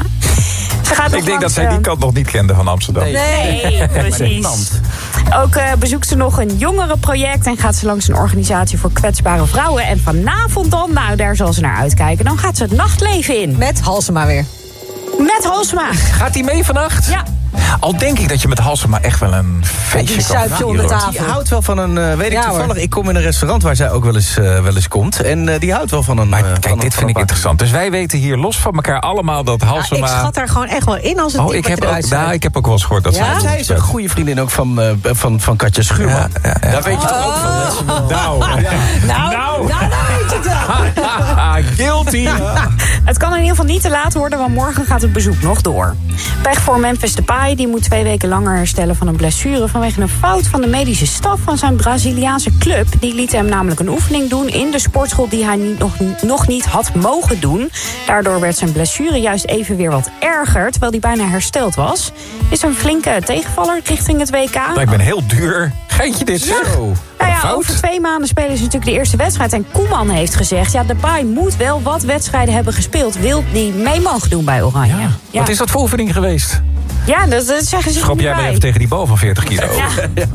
[SPEAKER 12] Ze gaat
[SPEAKER 14] ik denk dat zij die kant nog niet kende van Amsterdam.
[SPEAKER 12] Nee, nee precies. Ook uh, bezoekt ze nog een jongerenproject en gaat ze langs een organisatie voor kwetsbare vrouwen. En vanavond dan, nou daar zal ze naar uitkijken, dan gaat ze het nachtleven in.
[SPEAKER 9] Met Halsema weer.
[SPEAKER 12] Met Halsema.
[SPEAKER 14] Gaat hij mee vannacht?
[SPEAKER 12] Ja.
[SPEAKER 14] Al denk ik dat je met Halsema echt wel een feestje
[SPEAKER 9] ja,
[SPEAKER 14] kan
[SPEAKER 9] vieren. Onder tafel.
[SPEAKER 31] Die houdt wel van een, uh, weet ik
[SPEAKER 9] ja,
[SPEAKER 31] toevallig,
[SPEAKER 9] hoor.
[SPEAKER 31] ik kom in een restaurant waar zij ook wel eens, uh, wel eens komt. En uh, die houdt wel van een...
[SPEAKER 14] Maar
[SPEAKER 31] uh,
[SPEAKER 14] kijk,
[SPEAKER 31] van
[SPEAKER 14] dit
[SPEAKER 31] een,
[SPEAKER 14] vind ik interessant. Dus wij weten hier los van elkaar allemaal dat Halsema...
[SPEAKER 9] Ja, ik schat daar gewoon echt wel in als het
[SPEAKER 14] oh, ik heb, ook, nou, ik heb ook wel eens gehoord dat
[SPEAKER 31] ja?
[SPEAKER 14] zij...
[SPEAKER 31] Zij is een goede vriendin ook van, uh, van, van Katja Schuurman. Ja, ja, ja. Daar weet je toch ook van.
[SPEAKER 9] Oh.
[SPEAKER 31] Nou,
[SPEAKER 9] ja. nou, nou, nou, weet je
[SPEAKER 31] het Guilty. Ja.
[SPEAKER 12] Het kan in ieder geval niet te laat worden, want morgen gaat het bezoek nog door. Pech voor Memphis Depay, die moet twee weken langer herstellen van een blessure vanwege een fout van de medische staf van zijn Braziliaanse club. Die liet hem namelijk een oefening doen in de sportschool die hij niet, nog, nog niet had mogen doen. Daardoor werd zijn blessure juist even weer wat erger, terwijl hij bijna hersteld was. Is een flinke tegenvaller richting het W K.
[SPEAKER 14] Ik ben heel duur. Geintje dit
[SPEAKER 12] ja.
[SPEAKER 14] zo.
[SPEAKER 12] Nou ja, over twee maanden spelen ze natuurlijk de eerste wedstrijd. En Koeman heeft gezegd, ja, Depay moet wel wat wedstrijden hebben gespeeld. Wil die mee mogen doen bij Oranje. Ja.
[SPEAKER 14] Ja. Wat is dat voor oefening geweest?
[SPEAKER 12] Ja, dat, dat zeggen ze
[SPEAKER 14] Schop
[SPEAKER 12] niet
[SPEAKER 14] jij
[SPEAKER 12] bij.
[SPEAKER 14] maar even tegen die bal van veertig kilo.
[SPEAKER 12] Ja. Ja.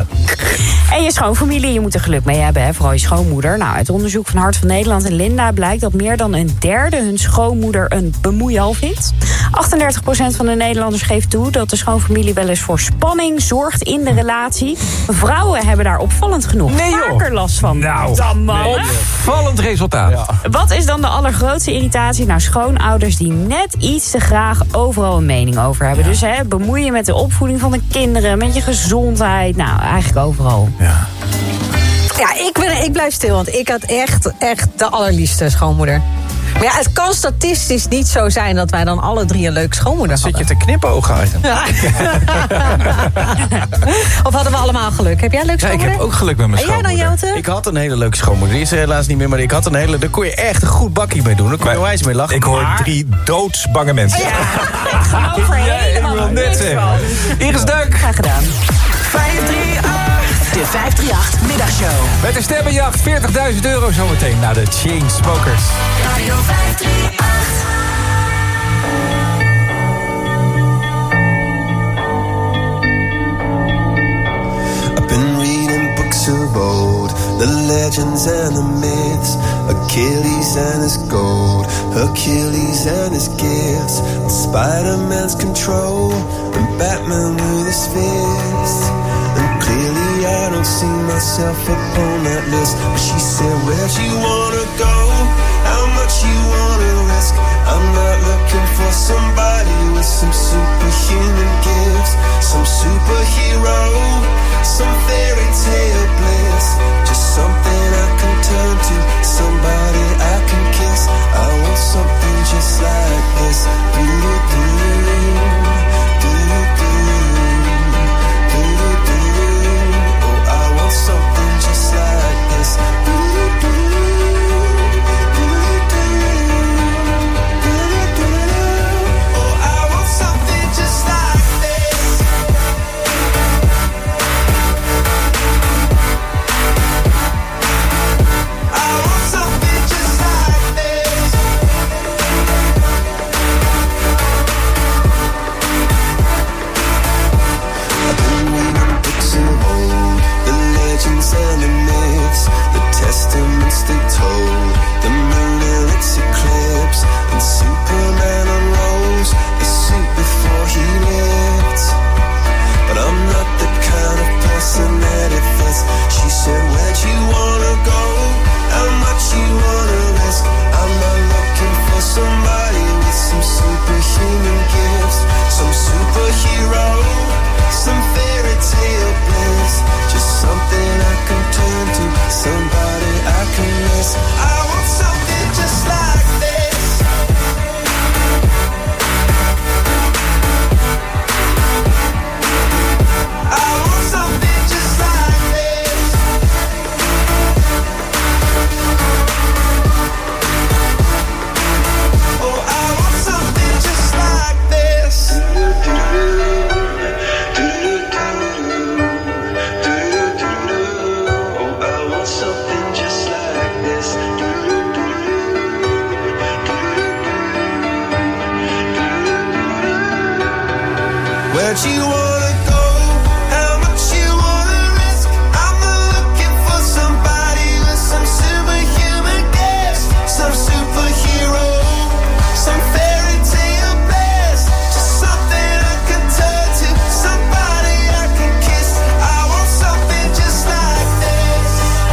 [SPEAKER 12] En je schoonfamilie, je moet er geluk mee hebben, hè? Vooral je schoonmoeder. Nou, uit onderzoek van Hart van Nederland en Linda blijkt dat meer dan een derde hun schoonmoeder een bemoeial vindt. achtendertig procent van de Nederlanders geeft toe dat de schoonfamilie wel eens voor spanning zorgt in de relatie. Vrouwen hebben daar opvallend genoeg
[SPEAKER 14] nee,
[SPEAKER 12] vaker last van
[SPEAKER 14] nou,
[SPEAKER 12] dan mannen.
[SPEAKER 14] Opvallend resultaat. Ja.
[SPEAKER 12] Wat is dan de allergrootste irritatie? Nou, schoonouders die net iets te graag overal een mening over hebben. Ja. Dus hè, bemoei je met de opvoeding van de kinderen, met je gezondheid. Nou, eigenlijk overal.
[SPEAKER 14] Ja.
[SPEAKER 9] Ja, ik, ben, ik blijf stil, want ik had echt, echt de allerliefste schoonmoeder. Maar ja, het kan statistisch niet zo zijn dat wij dan alle drie een leuk schoonmoeder
[SPEAKER 8] Zit
[SPEAKER 9] hadden.
[SPEAKER 8] je te knipogen uit hem?
[SPEAKER 9] Ja. Of hadden we allemaal geluk? Heb jij een leuk
[SPEAKER 8] Ja, ik
[SPEAKER 9] schoonmoeder?
[SPEAKER 8] heb ook geluk met mijn
[SPEAKER 9] En jij dan,
[SPEAKER 8] schoonmoeder.
[SPEAKER 9] Jelte?
[SPEAKER 8] Ik had een hele leuke schoonmoeder. Die is er helaas niet meer, maar ik had een hele... Daar kon je echt een goed bakkie mee doen. Daar kon je wijs mee lachen.
[SPEAKER 14] Ik hoor
[SPEAKER 8] maar-
[SPEAKER 14] drie doodsbange mensen.
[SPEAKER 9] Ja, ik geloof er helemaal
[SPEAKER 14] ik wil net
[SPEAKER 9] niks
[SPEAKER 14] zeggen.
[SPEAKER 9] van.
[SPEAKER 14] Iris Duik.
[SPEAKER 9] Graag gedaan.
[SPEAKER 1] vijf drie acht. De vijf drie acht middagshow.
[SPEAKER 14] Met de stemmenjacht veertigduizend euro zometeen naar de Chainsmokers.
[SPEAKER 1] Radio vijf drie acht.
[SPEAKER 6] I've been reading books of old, the legends and the myths, Achilles and his gold, Hercules and his gifts, Spider-Man's control, and Batman with his fists. And clearly I don't see myself upon that list. But she said, where'd you wanna go? How much you wanna risk? I'm not looking for somebody with some superhuman gifts, some superhero, some fairy tale bliss. Just something I can turn to, somebody I can kiss. I want something just like this. Do-do-do, do-do-do, do-do-do. Oh, I want something just like this. Do-do-do, do-do-do, do-do-do. Oh, I want something just like this. I want something just like this. I've been reading books of old, the legends and the myths, the testaments they told, the moon and its eclipse, and Superman unrolls a suit before he lived. But I'm not the kind of person that it fits. She said, where'd you wanna go? How much you wanna risk? I'm not looking for somebody with some superhuman gifts, some superhero, some fairy tale bliss. Just something I can turn to, somebody I can miss. I want something just like this. I want something just like this. Oh, I want something just like this. Oh, I want something just like this. Where'd you wanna go? How much you wanna risk? I'm not looking for somebody with some superhuman gifts, some superhero, some fairy tale bliss. Just something I can turn to, somebody I can kiss. I want something just like this.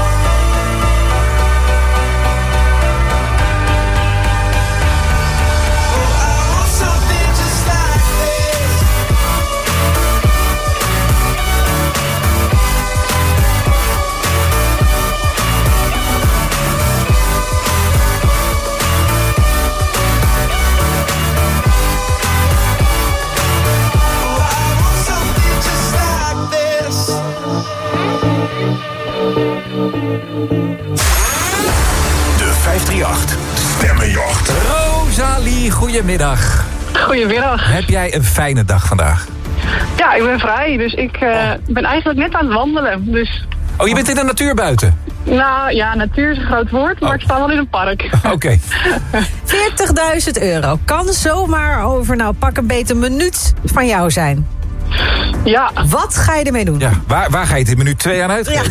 [SPEAKER 6] Oh, I want something just like this. Something just like this.
[SPEAKER 30] De vijf drie acht Stemmenjacht.
[SPEAKER 14] Rosalie, goedemiddag.
[SPEAKER 10] Goedemiddag.
[SPEAKER 14] Heb jij een fijne dag vandaag?
[SPEAKER 10] Ja, ik ben vrij, dus ik eh, ben eigenlijk net aan het wandelen. Dus,
[SPEAKER 14] Oh, je bent in de natuur buiten?
[SPEAKER 10] nou ja, natuur is een groot woord, maar ik sta wel in een park.
[SPEAKER 14] Oké.
[SPEAKER 9] veertigduizend euro kan zomaar over, nou pak een beter minuut van jou zijn.
[SPEAKER 10] Ja.
[SPEAKER 9] Wat ga je ermee doen?
[SPEAKER 14] Ja, waar, waar ga je het in minuut twee aan uitgeven?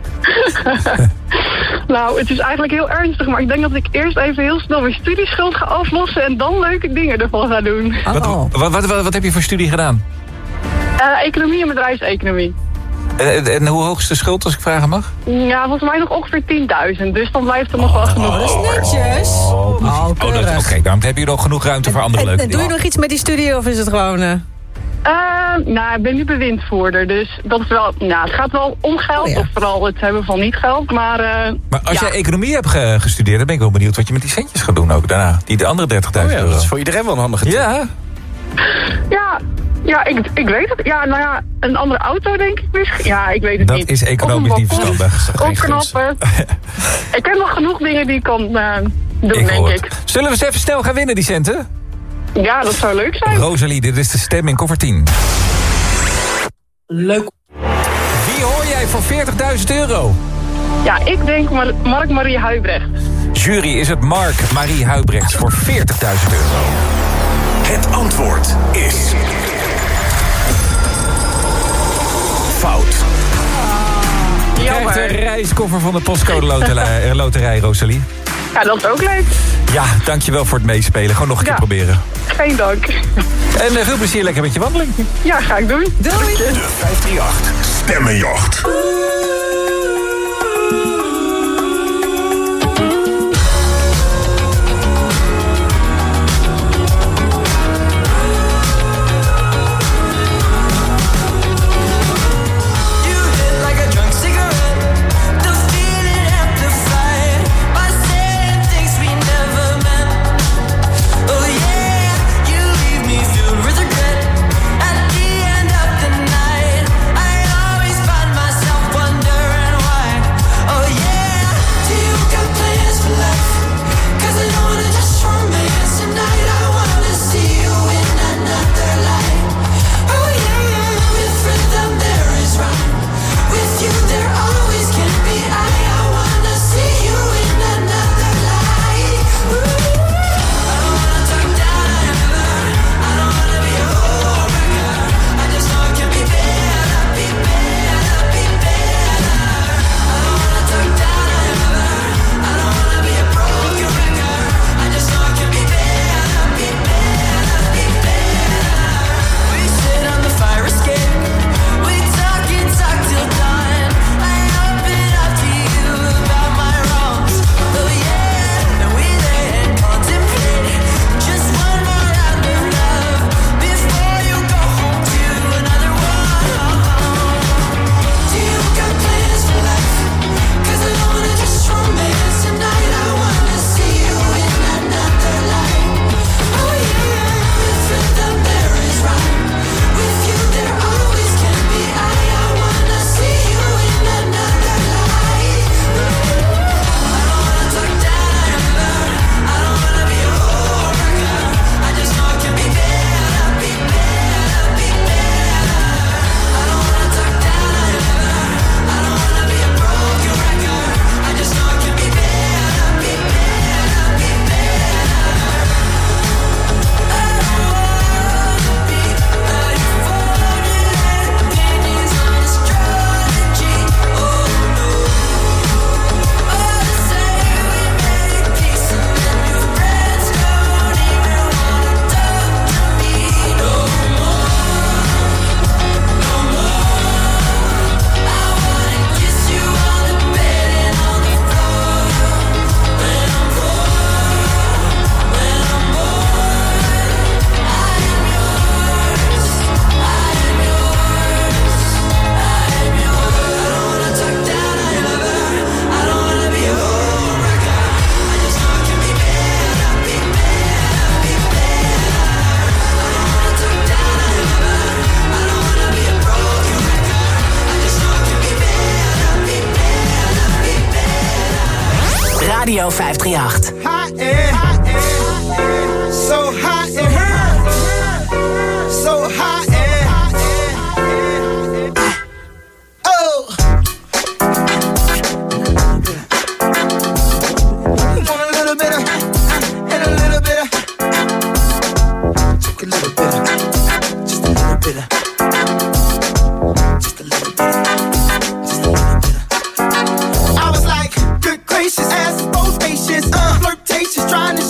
[SPEAKER 10] Nou, het is eigenlijk heel ernstig, maar ik denk dat ik eerst even heel snel mijn studieschuld ga aflossen en dan leuke dingen ervan ga doen.
[SPEAKER 14] Wat, wat, wat, wat, wat heb je voor studie gedaan?
[SPEAKER 10] Eh, economie en bedrijfseconomie.
[SPEAKER 14] En, en hoe hoog is de schuld, als ik vragen mag?
[SPEAKER 10] Ja, volgens mij nog ongeveer tienduizend, dus dan blijft er nog wel genoeg.
[SPEAKER 9] Dat is netjes. Oh,
[SPEAKER 14] Oh, dat- Oké, dan heb je nog genoeg ruimte voor andere leuke
[SPEAKER 9] En doe je
[SPEAKER 14] dingen.
[SPEAKER 9] nog iets met die studie of is het gewoon... eh,
[SPEAKER 10] Uh, nou, ik ben nu bewindvoerder, dus dat is wel... Nou, het gaat wel om geld,
[SPEAKER 9] Oh, ja.
[SPEAKER 10] of vooral het hebben van niet geld, maar... Uh,
[SPEAKER 14] Maar als
[SPEAKER 10] ja.
[SPEAKER 14] jij economie hebt ge- gestudeerd, dan ben ik wel benieuwd wat je met die centjes gaat doen ook daarna. Die de andere dertigduizend
[SPEAKER 8] Oh ja,
[SPEAKER 14] euro.
[SPEAKER 8] dat is voor iedereen wel een handige tip.
[SPEAKER 14] Ja,
[SPEAKER 10] Ja, ja ik, ik weet het. Ja, nou ja, een andere auto denk ik misschien. Ja, ik weet het
[SPEAKER 14] dat
[SPEAKER 10] niet.
[SPEAKER 14] is economisch
[SPEAKER 10] Of een
[SPEAKER 14] niet
[SPEAKER 10] balkon,
[SPEAKER 14] verstandig.
[SPEAKER 10] Opknappen. Ik heb nog genoeg dingen die ik kan uh, doen,
[SPEAKER 14] Ik
[SPEAKER 10] denk
[SPEAKER 14] hoor
[SPEAKER 10] ik.
[SPEAKER 14] het. Zullen we eens even snel gaan winnen, die centen?
[SPEAKER 10] Ja, dat zou leuk zijn.
[SPEAKER 14] Rosalie, dit is de stem in koffer tien.
[SPEAKER 9] Leuk.
[SPEAKER 14] Wie hoor jij voor veertigduizend euro?
[SPEAKER 10] Ja, ik denk Mar- Mark-Marie Huibrecht.
[SPEAKER 14] Jury is het Mark-Marie Huibrechts voor veertigduizend euro.
[SPEAKER 30] Het antwoord is... fout.
[SPEAKER 14] Je krijgt een reiskoffer van de postcode loterij, loterij, Rosalie.
[SPEAKER 10] Ja, dat is ook leuk.
[SPEAKER 14] Ja, dankjewel voor het meespelen. Gewoon nog een
[SPEAKER 10] Ja.
[SPEAKER 14] keer proberen.
[SPEAKER 10] Geen dank.
[SPEAKER 14] En uh, veel plezier lekker met je wandeling.
[SPEAKER 10] Ja, ga ik doen.
[SPEAKER 9] Doei.
[SPEAKER 30] De vijfhonderdachtendertig Stemmenjacht.
[SPEAKER 20] Radio vijfhonderdachtendertig.
[SPEAKER 6] Hot air, so hot in here, so hot air. Oh, want a little bit of, and a little bit of, take a little bit of, just a little bit of, just a little bit of, just a little bit of. I was like, good gracious, ass both spacious, uh, flirtatious, trying to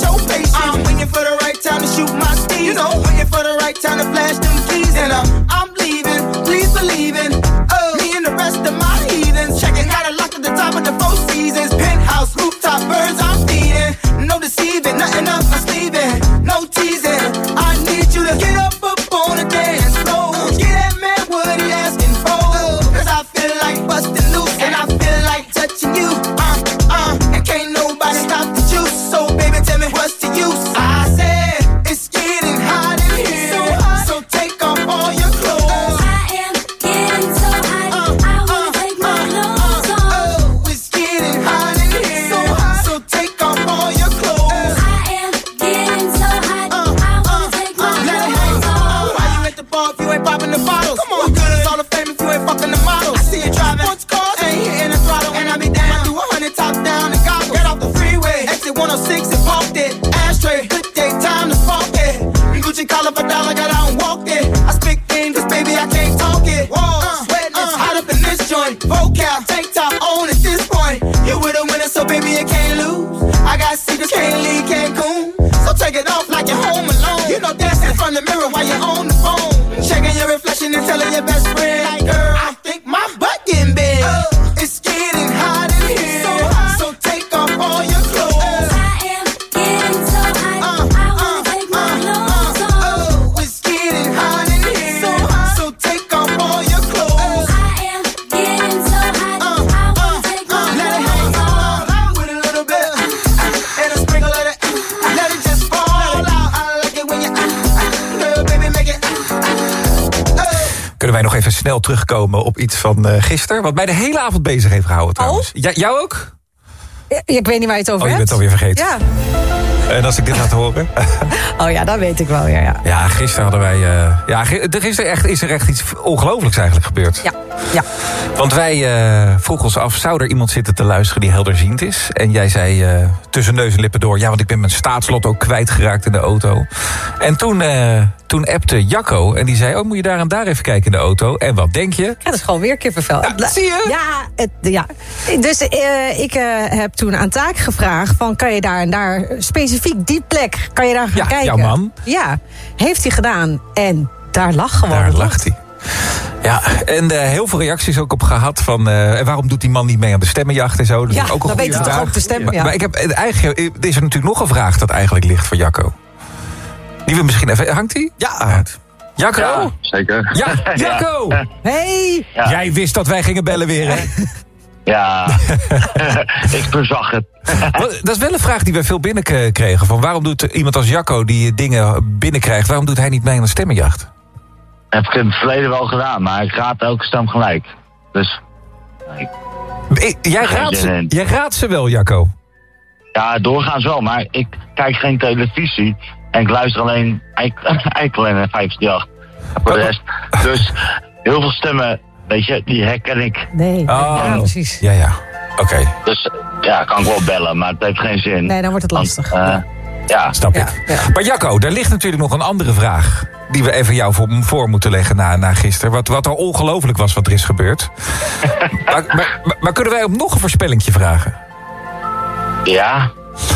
[SPEAKER 6] broke out, tank top on at this point. You with a winner, so baby, you can't lose. I got secrets, can't leave Cancun. So take it off like you're home alone. You know, dancing from the mirror while you're on the phone. Checking your reflection and telling your best friend, like, girl, I think my butt getting big. Uh, it's getting hot in here, so, hot. So take off all your clothes. I am getting so hot, uh, I wanna uh, take my uh, clothes uh, off. Oh, it's getting hot in here, so, hot. So take off all your clothes. I am getting so hot, uh, I wanna uh, take my uh, clothes let it hang off with a little bit, uh, and a sprinkle of it. Let it just fall out. I like it when you, uh, girl, baby, make it.
[SPEAKER 14] Kunnen wij nog even snel terugkomen op iets van uh, gisteren? Wat mij de hele avond bezig heeft gehouden trouwens.
[SPEAKER 9] Oh?
[SPEAKER 14] Ja, jou ook?
[SPEAKER 9] Ja, ik weet niet waar je het over
[SPEAKER 14] oh, je
[SPEAKER 9] hebt.
[SPEAKER 14] bent alweer vergeten.
[SPEAKER 9] Ja.
[SPEAKER 14] En als ik dit laat horen.
[SPEAKER 9] Oh ja, dat weet ik wel weer, ja.
[SPEAKER 14] Ja, gisteren hadden wij... Uh, ja, gisteren echt, is er echt iets ongelooflijks eigenlijk gebeurd.
[SPEAKER 9] Ja, ja.
[SPEAKER 14] Want wij uh, vroegen ons af, zou er iemand zitten te luisteren die helderziend is? En jij zei uh, tussen neus en lippen door, ja, want ik ben mijn staatslot ook kwijtgeraakt in de auto. En toen, uh, toen appte Jacco en die zei, oh, moet je daar en daar even kijken in de auto? En wat denk je?
[SPEAKER 9] Ja, dat is gewoon weer kippenvel.
[SPEAKER 14] Ja, zie je?
[SPEAKER 9] Ja, het, ja. Dus uh, ik uh, heb toen aan Taak gevraagd van, kan je daar en daar specifiek die plek, kan je daar gaan
[SPEAKER 14] ja,
[SPEAKER 9] kijken?
[SPEAKER 14] Jouw man.
[SPEAKER 9] Ja, heeft hij gedaan. En daar lag gewoon.
[SPEAKER 14] Daar lag hij. Ja, en uh, heel veel reacties ook op gehad van... Uh, waarom doet die man niet mee aan de stemmenjacht en zo? Dat
[SPEAKER 9] ja,
[SPEAKER 14] is ook
[SPEAKER 9] dan weet je toch ook de stem.
[SPEAKER 14] Maar,
[SPEAKER 9] ja.
[SPEAKER 14] maar ik heb, eigenlijk, is er natuurlijk nog een vraag dat eigenlijk ligt voor Jacco. Die we misschien even... Hangt die?
[SPEAKER 11] Ja.
[SPEAKER 14] Uit. Jacco?
[SPEAKER 11] Ja, zeker.
[SPEAKER 14] Ja, Jacco!
[SPEAKER 11] Ja.
[SPEAKER 9] Hey!
[SPEAKER 11] Ja.
[SPEAKER 14] Jij wist dat wij gingen bellen weer, hè?
[SPEAKER 11] Ja, ik verzag het.
[SPEAKER 14] Dat is wel een vraag die wij veel binnenkregen. Van waarom doet iemand als Jacco die dingen binnenkrijgt... waarom doet hij niet mee aan de stemmenjacht?
[SPEAKER 11] Heb ik in het verleden wel gedaan, maar ik raad elke stem gelijk. Dus... Ik,
[SPEAKER 14] ik, jij, raadt ze, jij raadt ze wel, Jacco?
[SPEAKER 11] Ja, doorgaans wel, maar ik kijk geen televisie... en ik luister alleen Eikel en vijfhonderdachtendertig. Voor de rest. Dus heel veel stemmen... Weet je, die herken ik.
[SPEAKER 9] Nee,
[SPEAKER 14] oh,
[SPEAKER 9] ja, precies.
[SPEAKER 14] Ja, ja. Oké. Okay.
[SPEAKER 11] Dus ja, kan ik wel bellen, maar het heeft geen zin.
[SPEAKER 9] Nee, dan wordt het lastig.
[SPEAKER 11] Want, uh, ja. ja.
[SPEAKER 14] Snap
[SPEAKER 9] ja,
[SPEAKER 14] ik.
[SPEAKER 9] Ja.
[SPEAKER 14] Maar Jacco, daar ligt natuurlijk nog een andere vraag... die we even jou voor, voor moeten leggen na, na gisteren. Wat, wat er ongelooflijk was wat er is gebeurd. maar, maar, maar, maar kunnen wij op nog een voorspellingje vragen?
[SPEAKER 11] Ja.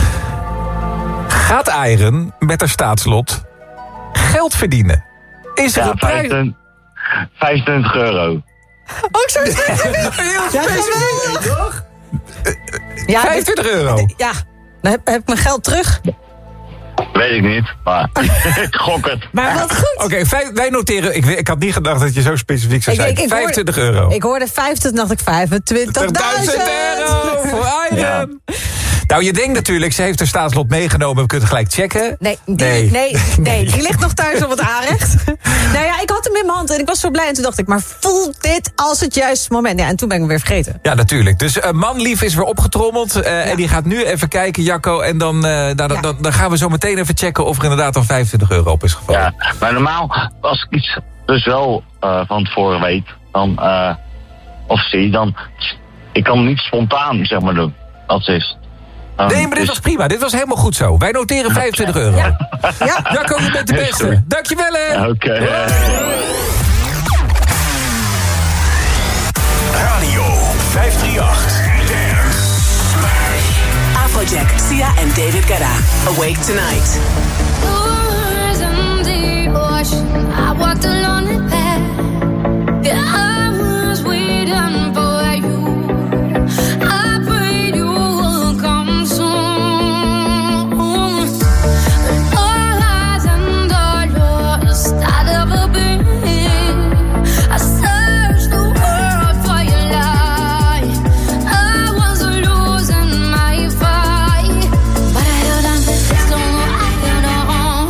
[SPEAKER 14] Gaat Eiren met haar staatslot geld verdienen? Is er
[SPEAKER 11] ja,
[SPEAKER 14] een prijs...
[SPEAKER 11] vijfentwintig euro.
[SPEAKER 9] Ook zo specifiek.
[SPEAKER 14] Heel specifiek, toch?
[SPEAKER 9] Ja,
[SPEAKER 14] vijfentwintig euro.
[SPEAKER 9] Ja, dan heb, heb ik mijn geld terug.
[SPEAKER 11] Weet ik niet, maar ik gok het.
[SPEAKER 9] Maar wat goed.
[SPEAKER 14] Oké, okay, wij noteren... Ik, ik had niet gedacht dat je zo specifiek zou
[SPEAKER 9] ik,
[SPEAKER 14] zijn.
[SPEAKER 9] Ik, ik
[SPEAKER 14] vijfentwintig
[SPEAKER 9] hoorde,
[SPEAKER 14] euro.
[SPEAKER 9] Ik hoorde vijfentwintig, dacht ik vijfentwintigduizend
[SPEAKER 14] euro voor Eiren. Ja. Nou, je denkt natuurlijk, ze heeft haar staatslot meegenomen. We kunnen gelijk checken.
[SPEAKER 9] Nee, die,
[SPEAKER 14] nee.
[SPEAKER 9] nee, nee, die ligt nog thuis op het aanrecht. Nou ja, ik had hem in mijn hand en ik was zo blij. En toen dacht ik, maar voelt dit als het juiste moment? Ja, en toen ben ik hem weer vergeten.
[SPEAKER 14] Ja, natuurlijk. Dus uh, Manlief is weer opgetrommeld. Uh, ja. En die gaat nu even kijken, Jacco. En dan, uh, nou, dan, ja. dan, dan gaan we zo meteen even checken of er inderdaad al vijfentwintig euro op is gevallen.
[SPEAKER 11] Ja, maar normaal, als ik iets dus wel uh, van tevoren weet, dan, uh, of zie, dan... Ik kan niet spontaan, zeg maar, doen. Als is. Um,
[SPEAKER 14] nee, maar dit
[SPEAKER 11] dus...
[SPEAKER 14] was prima. Dit was helemaal goed zo. Wij noteren vijfentwintig euro. Ja. Ja. Jacco, je bent de beste. Dankjewel, hè.
[SPEAKER 11] Oké. Okay.
[SPEAKER 30] Radio vijfhonderdachtendertig.
[SPEAKER 20] Afrojack, Sia en David Guetta. Awake Tonight.
[SPEAKER 3] I walked along the path. I was waiting for you. I prayed you would come soon. All eyes and all lost out of a being. I searched the world for your light. I was losing my fight, but I held on to this, so I held on.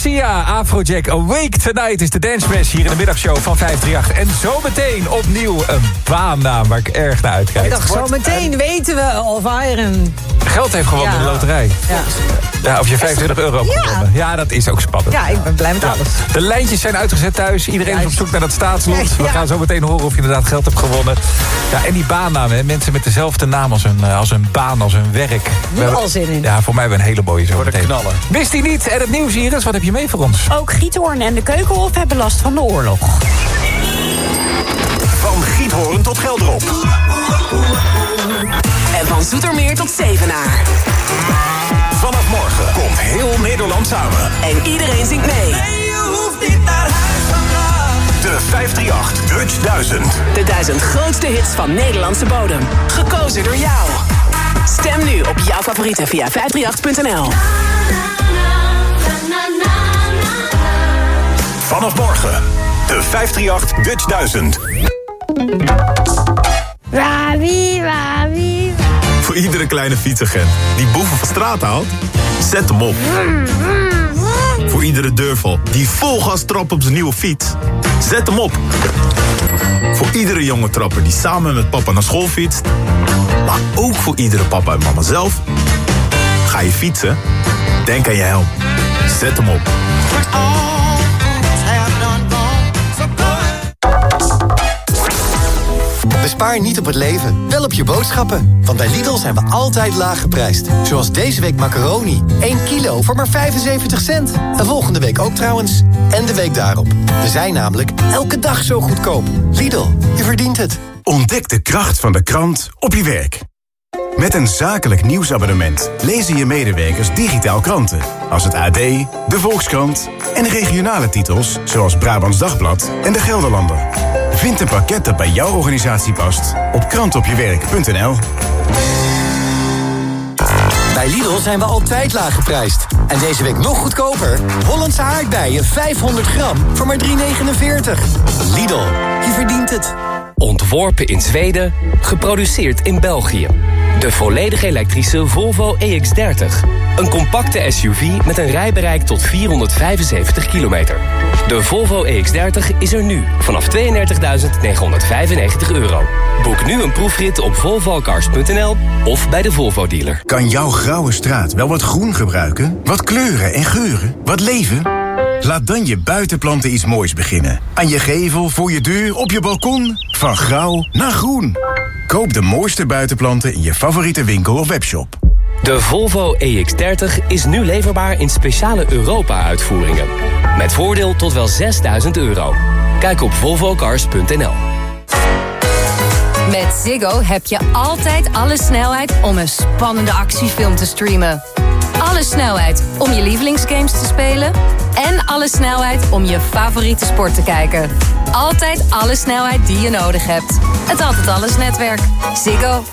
[SPEAKER 14] Sia, Afrojack, Awake Tonight is de Dance Smash hier in de middagshow van vijf drie acht. En zometeen opnieuw een baannaam waar ik erg naar uitkijk.
[SPEAKER 9] Ik dacht, zometeen weten we of Iron
[SPEAKER 14] geld heeft gewonnen
[SPEAKER 9] ja.
[SPEAKER 14] in de loterij.
[SPEAKER 9] Ja.
[SPEAKER 14] Ja, of je vijfentwintig euro hebt
[SPEAKER 9] Ja.
[SPEAKER 14] gewonnen. Ja, dat is ook spannend.
[SPEAKER 9] Ja, ik ben blij met
[SPEAKER 14] Ja.
[SPEAKER 9] alles.
[SPEAKER 14] De lijntjes zijn uitgezet thuis. Iedereen is op zoek naar dat staatslot. We
[SPEAKER 9] Ja.
[SPEAKER 14] gaan zo meteen horen of je inderdaad geld hebt gewonnen. Ja, en die baannamen, hè. Mensen met dezelfde naam als hun, uh, als hun baan, als hun werk.
[SPEAKER 9] Nu al zin in.
[SPEAKER 14] Ja, voor mij hebben we een hele mooie zo meteen.
[SPEAKER 8] knallen.
[SPEAKER 14] Wist hij niet? En het nieuws, Iris, wat heb je mee voor ons?
[SPEAKER 12] Ook Giethoorn en de Keukenhof hebben last van de oorlog.
[SPEAKER 30] Van Giethoorn tot Gelderop.
[SPEAKER 20] En van Zoetermeer tot Zevenaar.
[SPEAKER 30] Vanaf morgen komt heel Nederland samen.
[SPEAKER 20] En iedereen zingt mee.
[SPEAKER 30] De vijf drie acht Dutch duizend.
[SPEAKER 20] De duizend grootste hits van Nederlandse bodem. Gekozen door jou. Stem nu op jouw favorieten via vijf drie acht punt n l.
[SPEAKER 30] Vanaf morgen de vijf drie acht Dutch duizend.
[SPEAKER 3] Wawie, wawie.
[SPEAKER 32] Voor iedere kleine fietsagent die boeven van straat haalt, zet hem op. Voor iedere deurval die vol gas trapt op zijn nieuwe fiets, zet hem op. Voor iedere jonge trapper die samen met papa naar school fietst, maar ook voor iedere papa en mama zelf. Ga je fietsen? Denk aan je helm. Zet hem op.
[SPEAKER 13] Bespaar niet op het leven, wel op je boodschappen. Want bij Lidl zijn we altijd laag geprijsd. Zoals deze week macaroni. één kilo voor maar vijfenzeventig cent. En volgende week ook trouwens. En de week daarop. We zijn namelijk elke dag zo goedkoop. Lidl, je verdient het.
[SPEAKER 32] Ontdek de kracht van de krant op je werk. Met een zakelijk nieuwsabonnement lezen je medewerkers digitaal kranten. Als het A D, de Volkskrant en regionale titels zoals Brabants Dagblad en de Gelderlander. Vind een pakket dat bij jouw organisatie past op krantopjewerk punt n l.
[SPEAKER 13] Bij Lidl zijn we altijd laag geprijsd. En deze week nog goedkoper. Hollandse aardbeien vijfhonderd gram voor maar drie negenenveertig. Lidl, je verdient het.
[SPEAKER 15] Ontworpen in Zweden, geproduceerd in België. De volledig elektrische Volvo E X dertig. Een compacte S U V met een rijbereik tot vierhonderdvijfenzeventig kilometer. De Volvo E X dertig is er nu vanaf tweeëndertigduizend negenhonderdvijfennegentig euro. Boek nu een proefrit op volvocars punt n l of bij de Volvo dealer.
[SPEAKER 32] Kan jouw grauwe straat wel wat groen gebruiken? Wat kleuren en geuren? Wat leven? Laat dan je buitenplanten iets moois beginnen. Aan je gevel, voor je deur, op je balkon. Van grauw naar groen. Koop de mooiste buitenplanten in je favoriete winkel of webshop.
[SPEAKER 15] De Volvo E X dertig is nu leverbaar in speciale Europa-uitvoeringen. Met voordeel tot wel zesduizend euro. Kijk op volvocars punt n l.
[SPEAKER 5] Met Ziggo heb je altijd alle snelheid om een spannende actiefilm te streamen. Alle snelheid om je lievelingsgames te spelen. En alle snelheid om je favoriete sport te kijken. Altijd alle snelheid die je nodig hebt. Het Altijd Alles netwerk. Ziggo.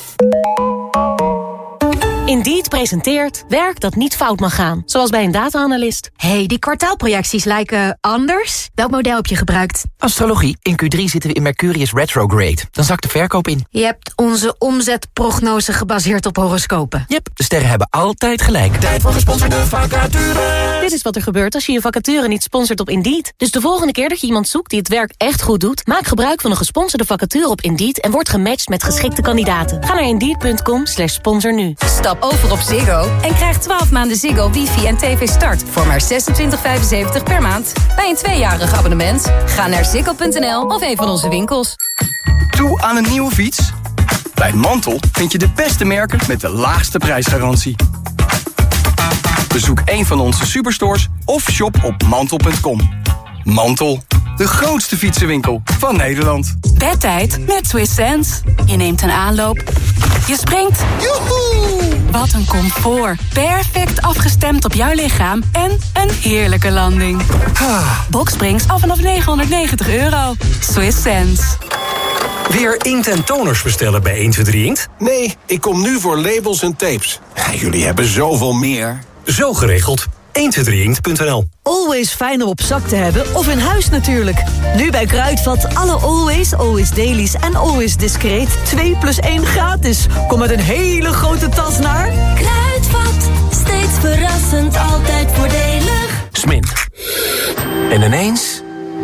[SPEAKER 16] Indeed presenteert werk dat niet fout mag gaan. Zoals bij een data-analyst.
[SPEAKER 17] Hey, die kwartaalprojecties lijken anders. Welk model heb je gebruikt?
[SPEAKER 18] Astrologie. In Q drie zitten we in Mercurius retrograde. Dan zakt de verkoop in.
[SPEAKER 17] Je hebt onze omzetprognose gebaseerd op horoscopen.
[SPEAKER 18] Yep, de sterren hebben altijd gelijk.
[SPEAKER 16] Tijd voor gesponsorde vacature. Dit is wat er gebeurt als je je vacature niet sponsort op Indeed. Dus de volgende keer dat je iemand zoekt die het werk echt goed doet, maak gebruik van een gesponsorde vacature op Indeed en word gematcht met geschikte kandidaten. Ga naar indeed punt com slash sponsor nu.
[SPEAKER 5] Stap over op Ziggo en krijg twaalf maanden Ziggo, wifi en tv start voor maar zesentwintig vijfenzeventig per maand bij een tweejarig abonnement. Ga naar ziggo punt n l of een van onze winkels.
[SPEAKER 19] Toe aan een nieuwe fiets? Bij Mantel vind je de beste merken met de laagste prijsgarantie. Bezoek een van onze superstores of shop op mantel punt com. Mantel, de grootste fietsenwinkel van Nederland.
[SPEAKER 21] Bedtijd met Swiss Sense. Je neemt een aanloop. Je springt. Joehoe! Wat een comfort. Perfect afgestemd op jouw lichaam. En een heerlijke landing. Boxsprings af vanaf negenhonderdnegentig euro. Swiss Sense.
[SPEAKER 22] Weer inkt en toners bestellen bij één twee drie Inkt? Nee, ik kom nu voor labels en tapes. Jullie hebben zoveel meer. Zo geregeld. één twee drie inkt punt n l.
[SPEAKER 23] Always fijner op zak te hebben of in huis natuurlijk. Nu bij Kruidvat alle Always, Always Dailies en Always Discreet twee plus één gratis. Kom met een hele grote tas naar...
[SPEAKER 3] Kruidvat, steeds verrassend, altijd voordelig.
[SPEAKER 22] Smint,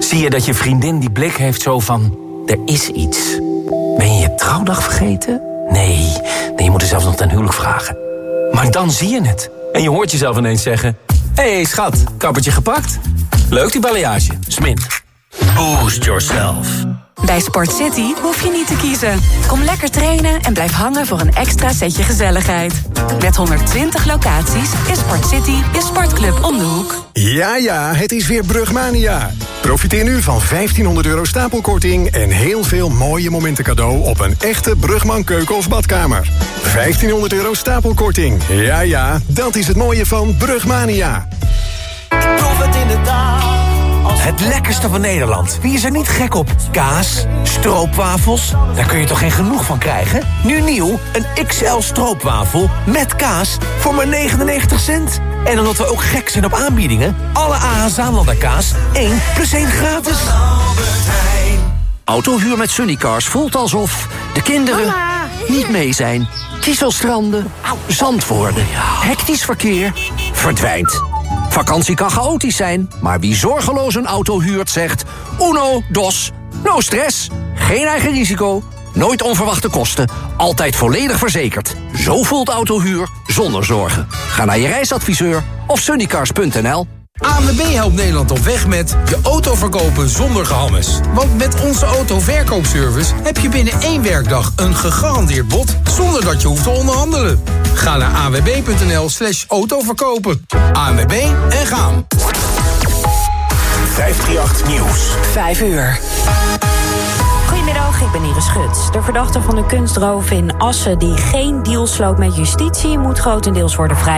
[SPEAKER 1] Zie je dat je vriendin die blik heeft zo van... er is iets. Ben je je trouwdag vergeten? Nee, nee, je moet er zelfs nog ten huwelijk vragen. Maar dan zie je het. En je hoort jezelf ineens zeggen... hé hey, schat, kappertje gepakt? Leuk die balayage. Smint. Boost yourself.
[SPEAKER 21] Bij Sport City hoef je niet te kiezen. Kom lekker trainen en blijf hangen voor een extra setje gezelligheid. Met honderdtwintig locaties is Sport City je sportclub om de hoek.
[SPEAKER 2] Ja, ja, het is weer Brugmania. Profiteer nu van vijftienhonderd euro stapelkorting... en heel veel mooie momenten cadeau op een echte Brugman keuken of badkamer. vijftienhonderd euro stapelkorting. Ja, ja, dat is het mooie van Brugmania.
[SPEAKER 4] Ik proef het inderdaad.
[SPEAKER 7] Het lekkerste van Nederland. Wie is er niet gek op? Kaas, stroopwafels, daar kun je toch geen genoeg van krijgen? Nu nieuw, een X L stroopwafel met kaas voor maar negenennegentig cent. En omdat we ook gek zijn op aanbiedingen... alle A H Zaanlander kaas, één plus één gratis.
[SPEAKER 10] Autohuur met Sunnycars voelt alsof de kinderen Mama. niet mee zijn. Kieselstranden, zand worden, hectisch verkeer, verdwijnt. Vakantie kan chaotisch zijn, maar wie zorgeloos een auto huurt zegt... uno, dos, no stress, geen eigen risico, nooit onverwachte kosten... altijd volledig verzekerd. Zo voelt autohuur zonder zorgen. Ga naar je reisadviseur of sunnycars punt n l.
[SPEAKER 24] A N W B helpt Nederland op weg met je auto verkopen zonder gehammes. Want met onze autoverkoopservice heb je binnen één werkdag een gegarandeerd bod... zonder dat je hoeft te onderhandelen. Ga naar a n w b punt n l slash autoverkopen. A N W B en gaan.
[SPEAKER 30] vijfhonderdachttien Nieuws.
[SPEAKER 12] Vijf uur. Goedemiddag, ik ben Iris Schut. De verdachte van de kunstroof in Assen die geen deal sloot met justitie... moet grotendeels worden vrij.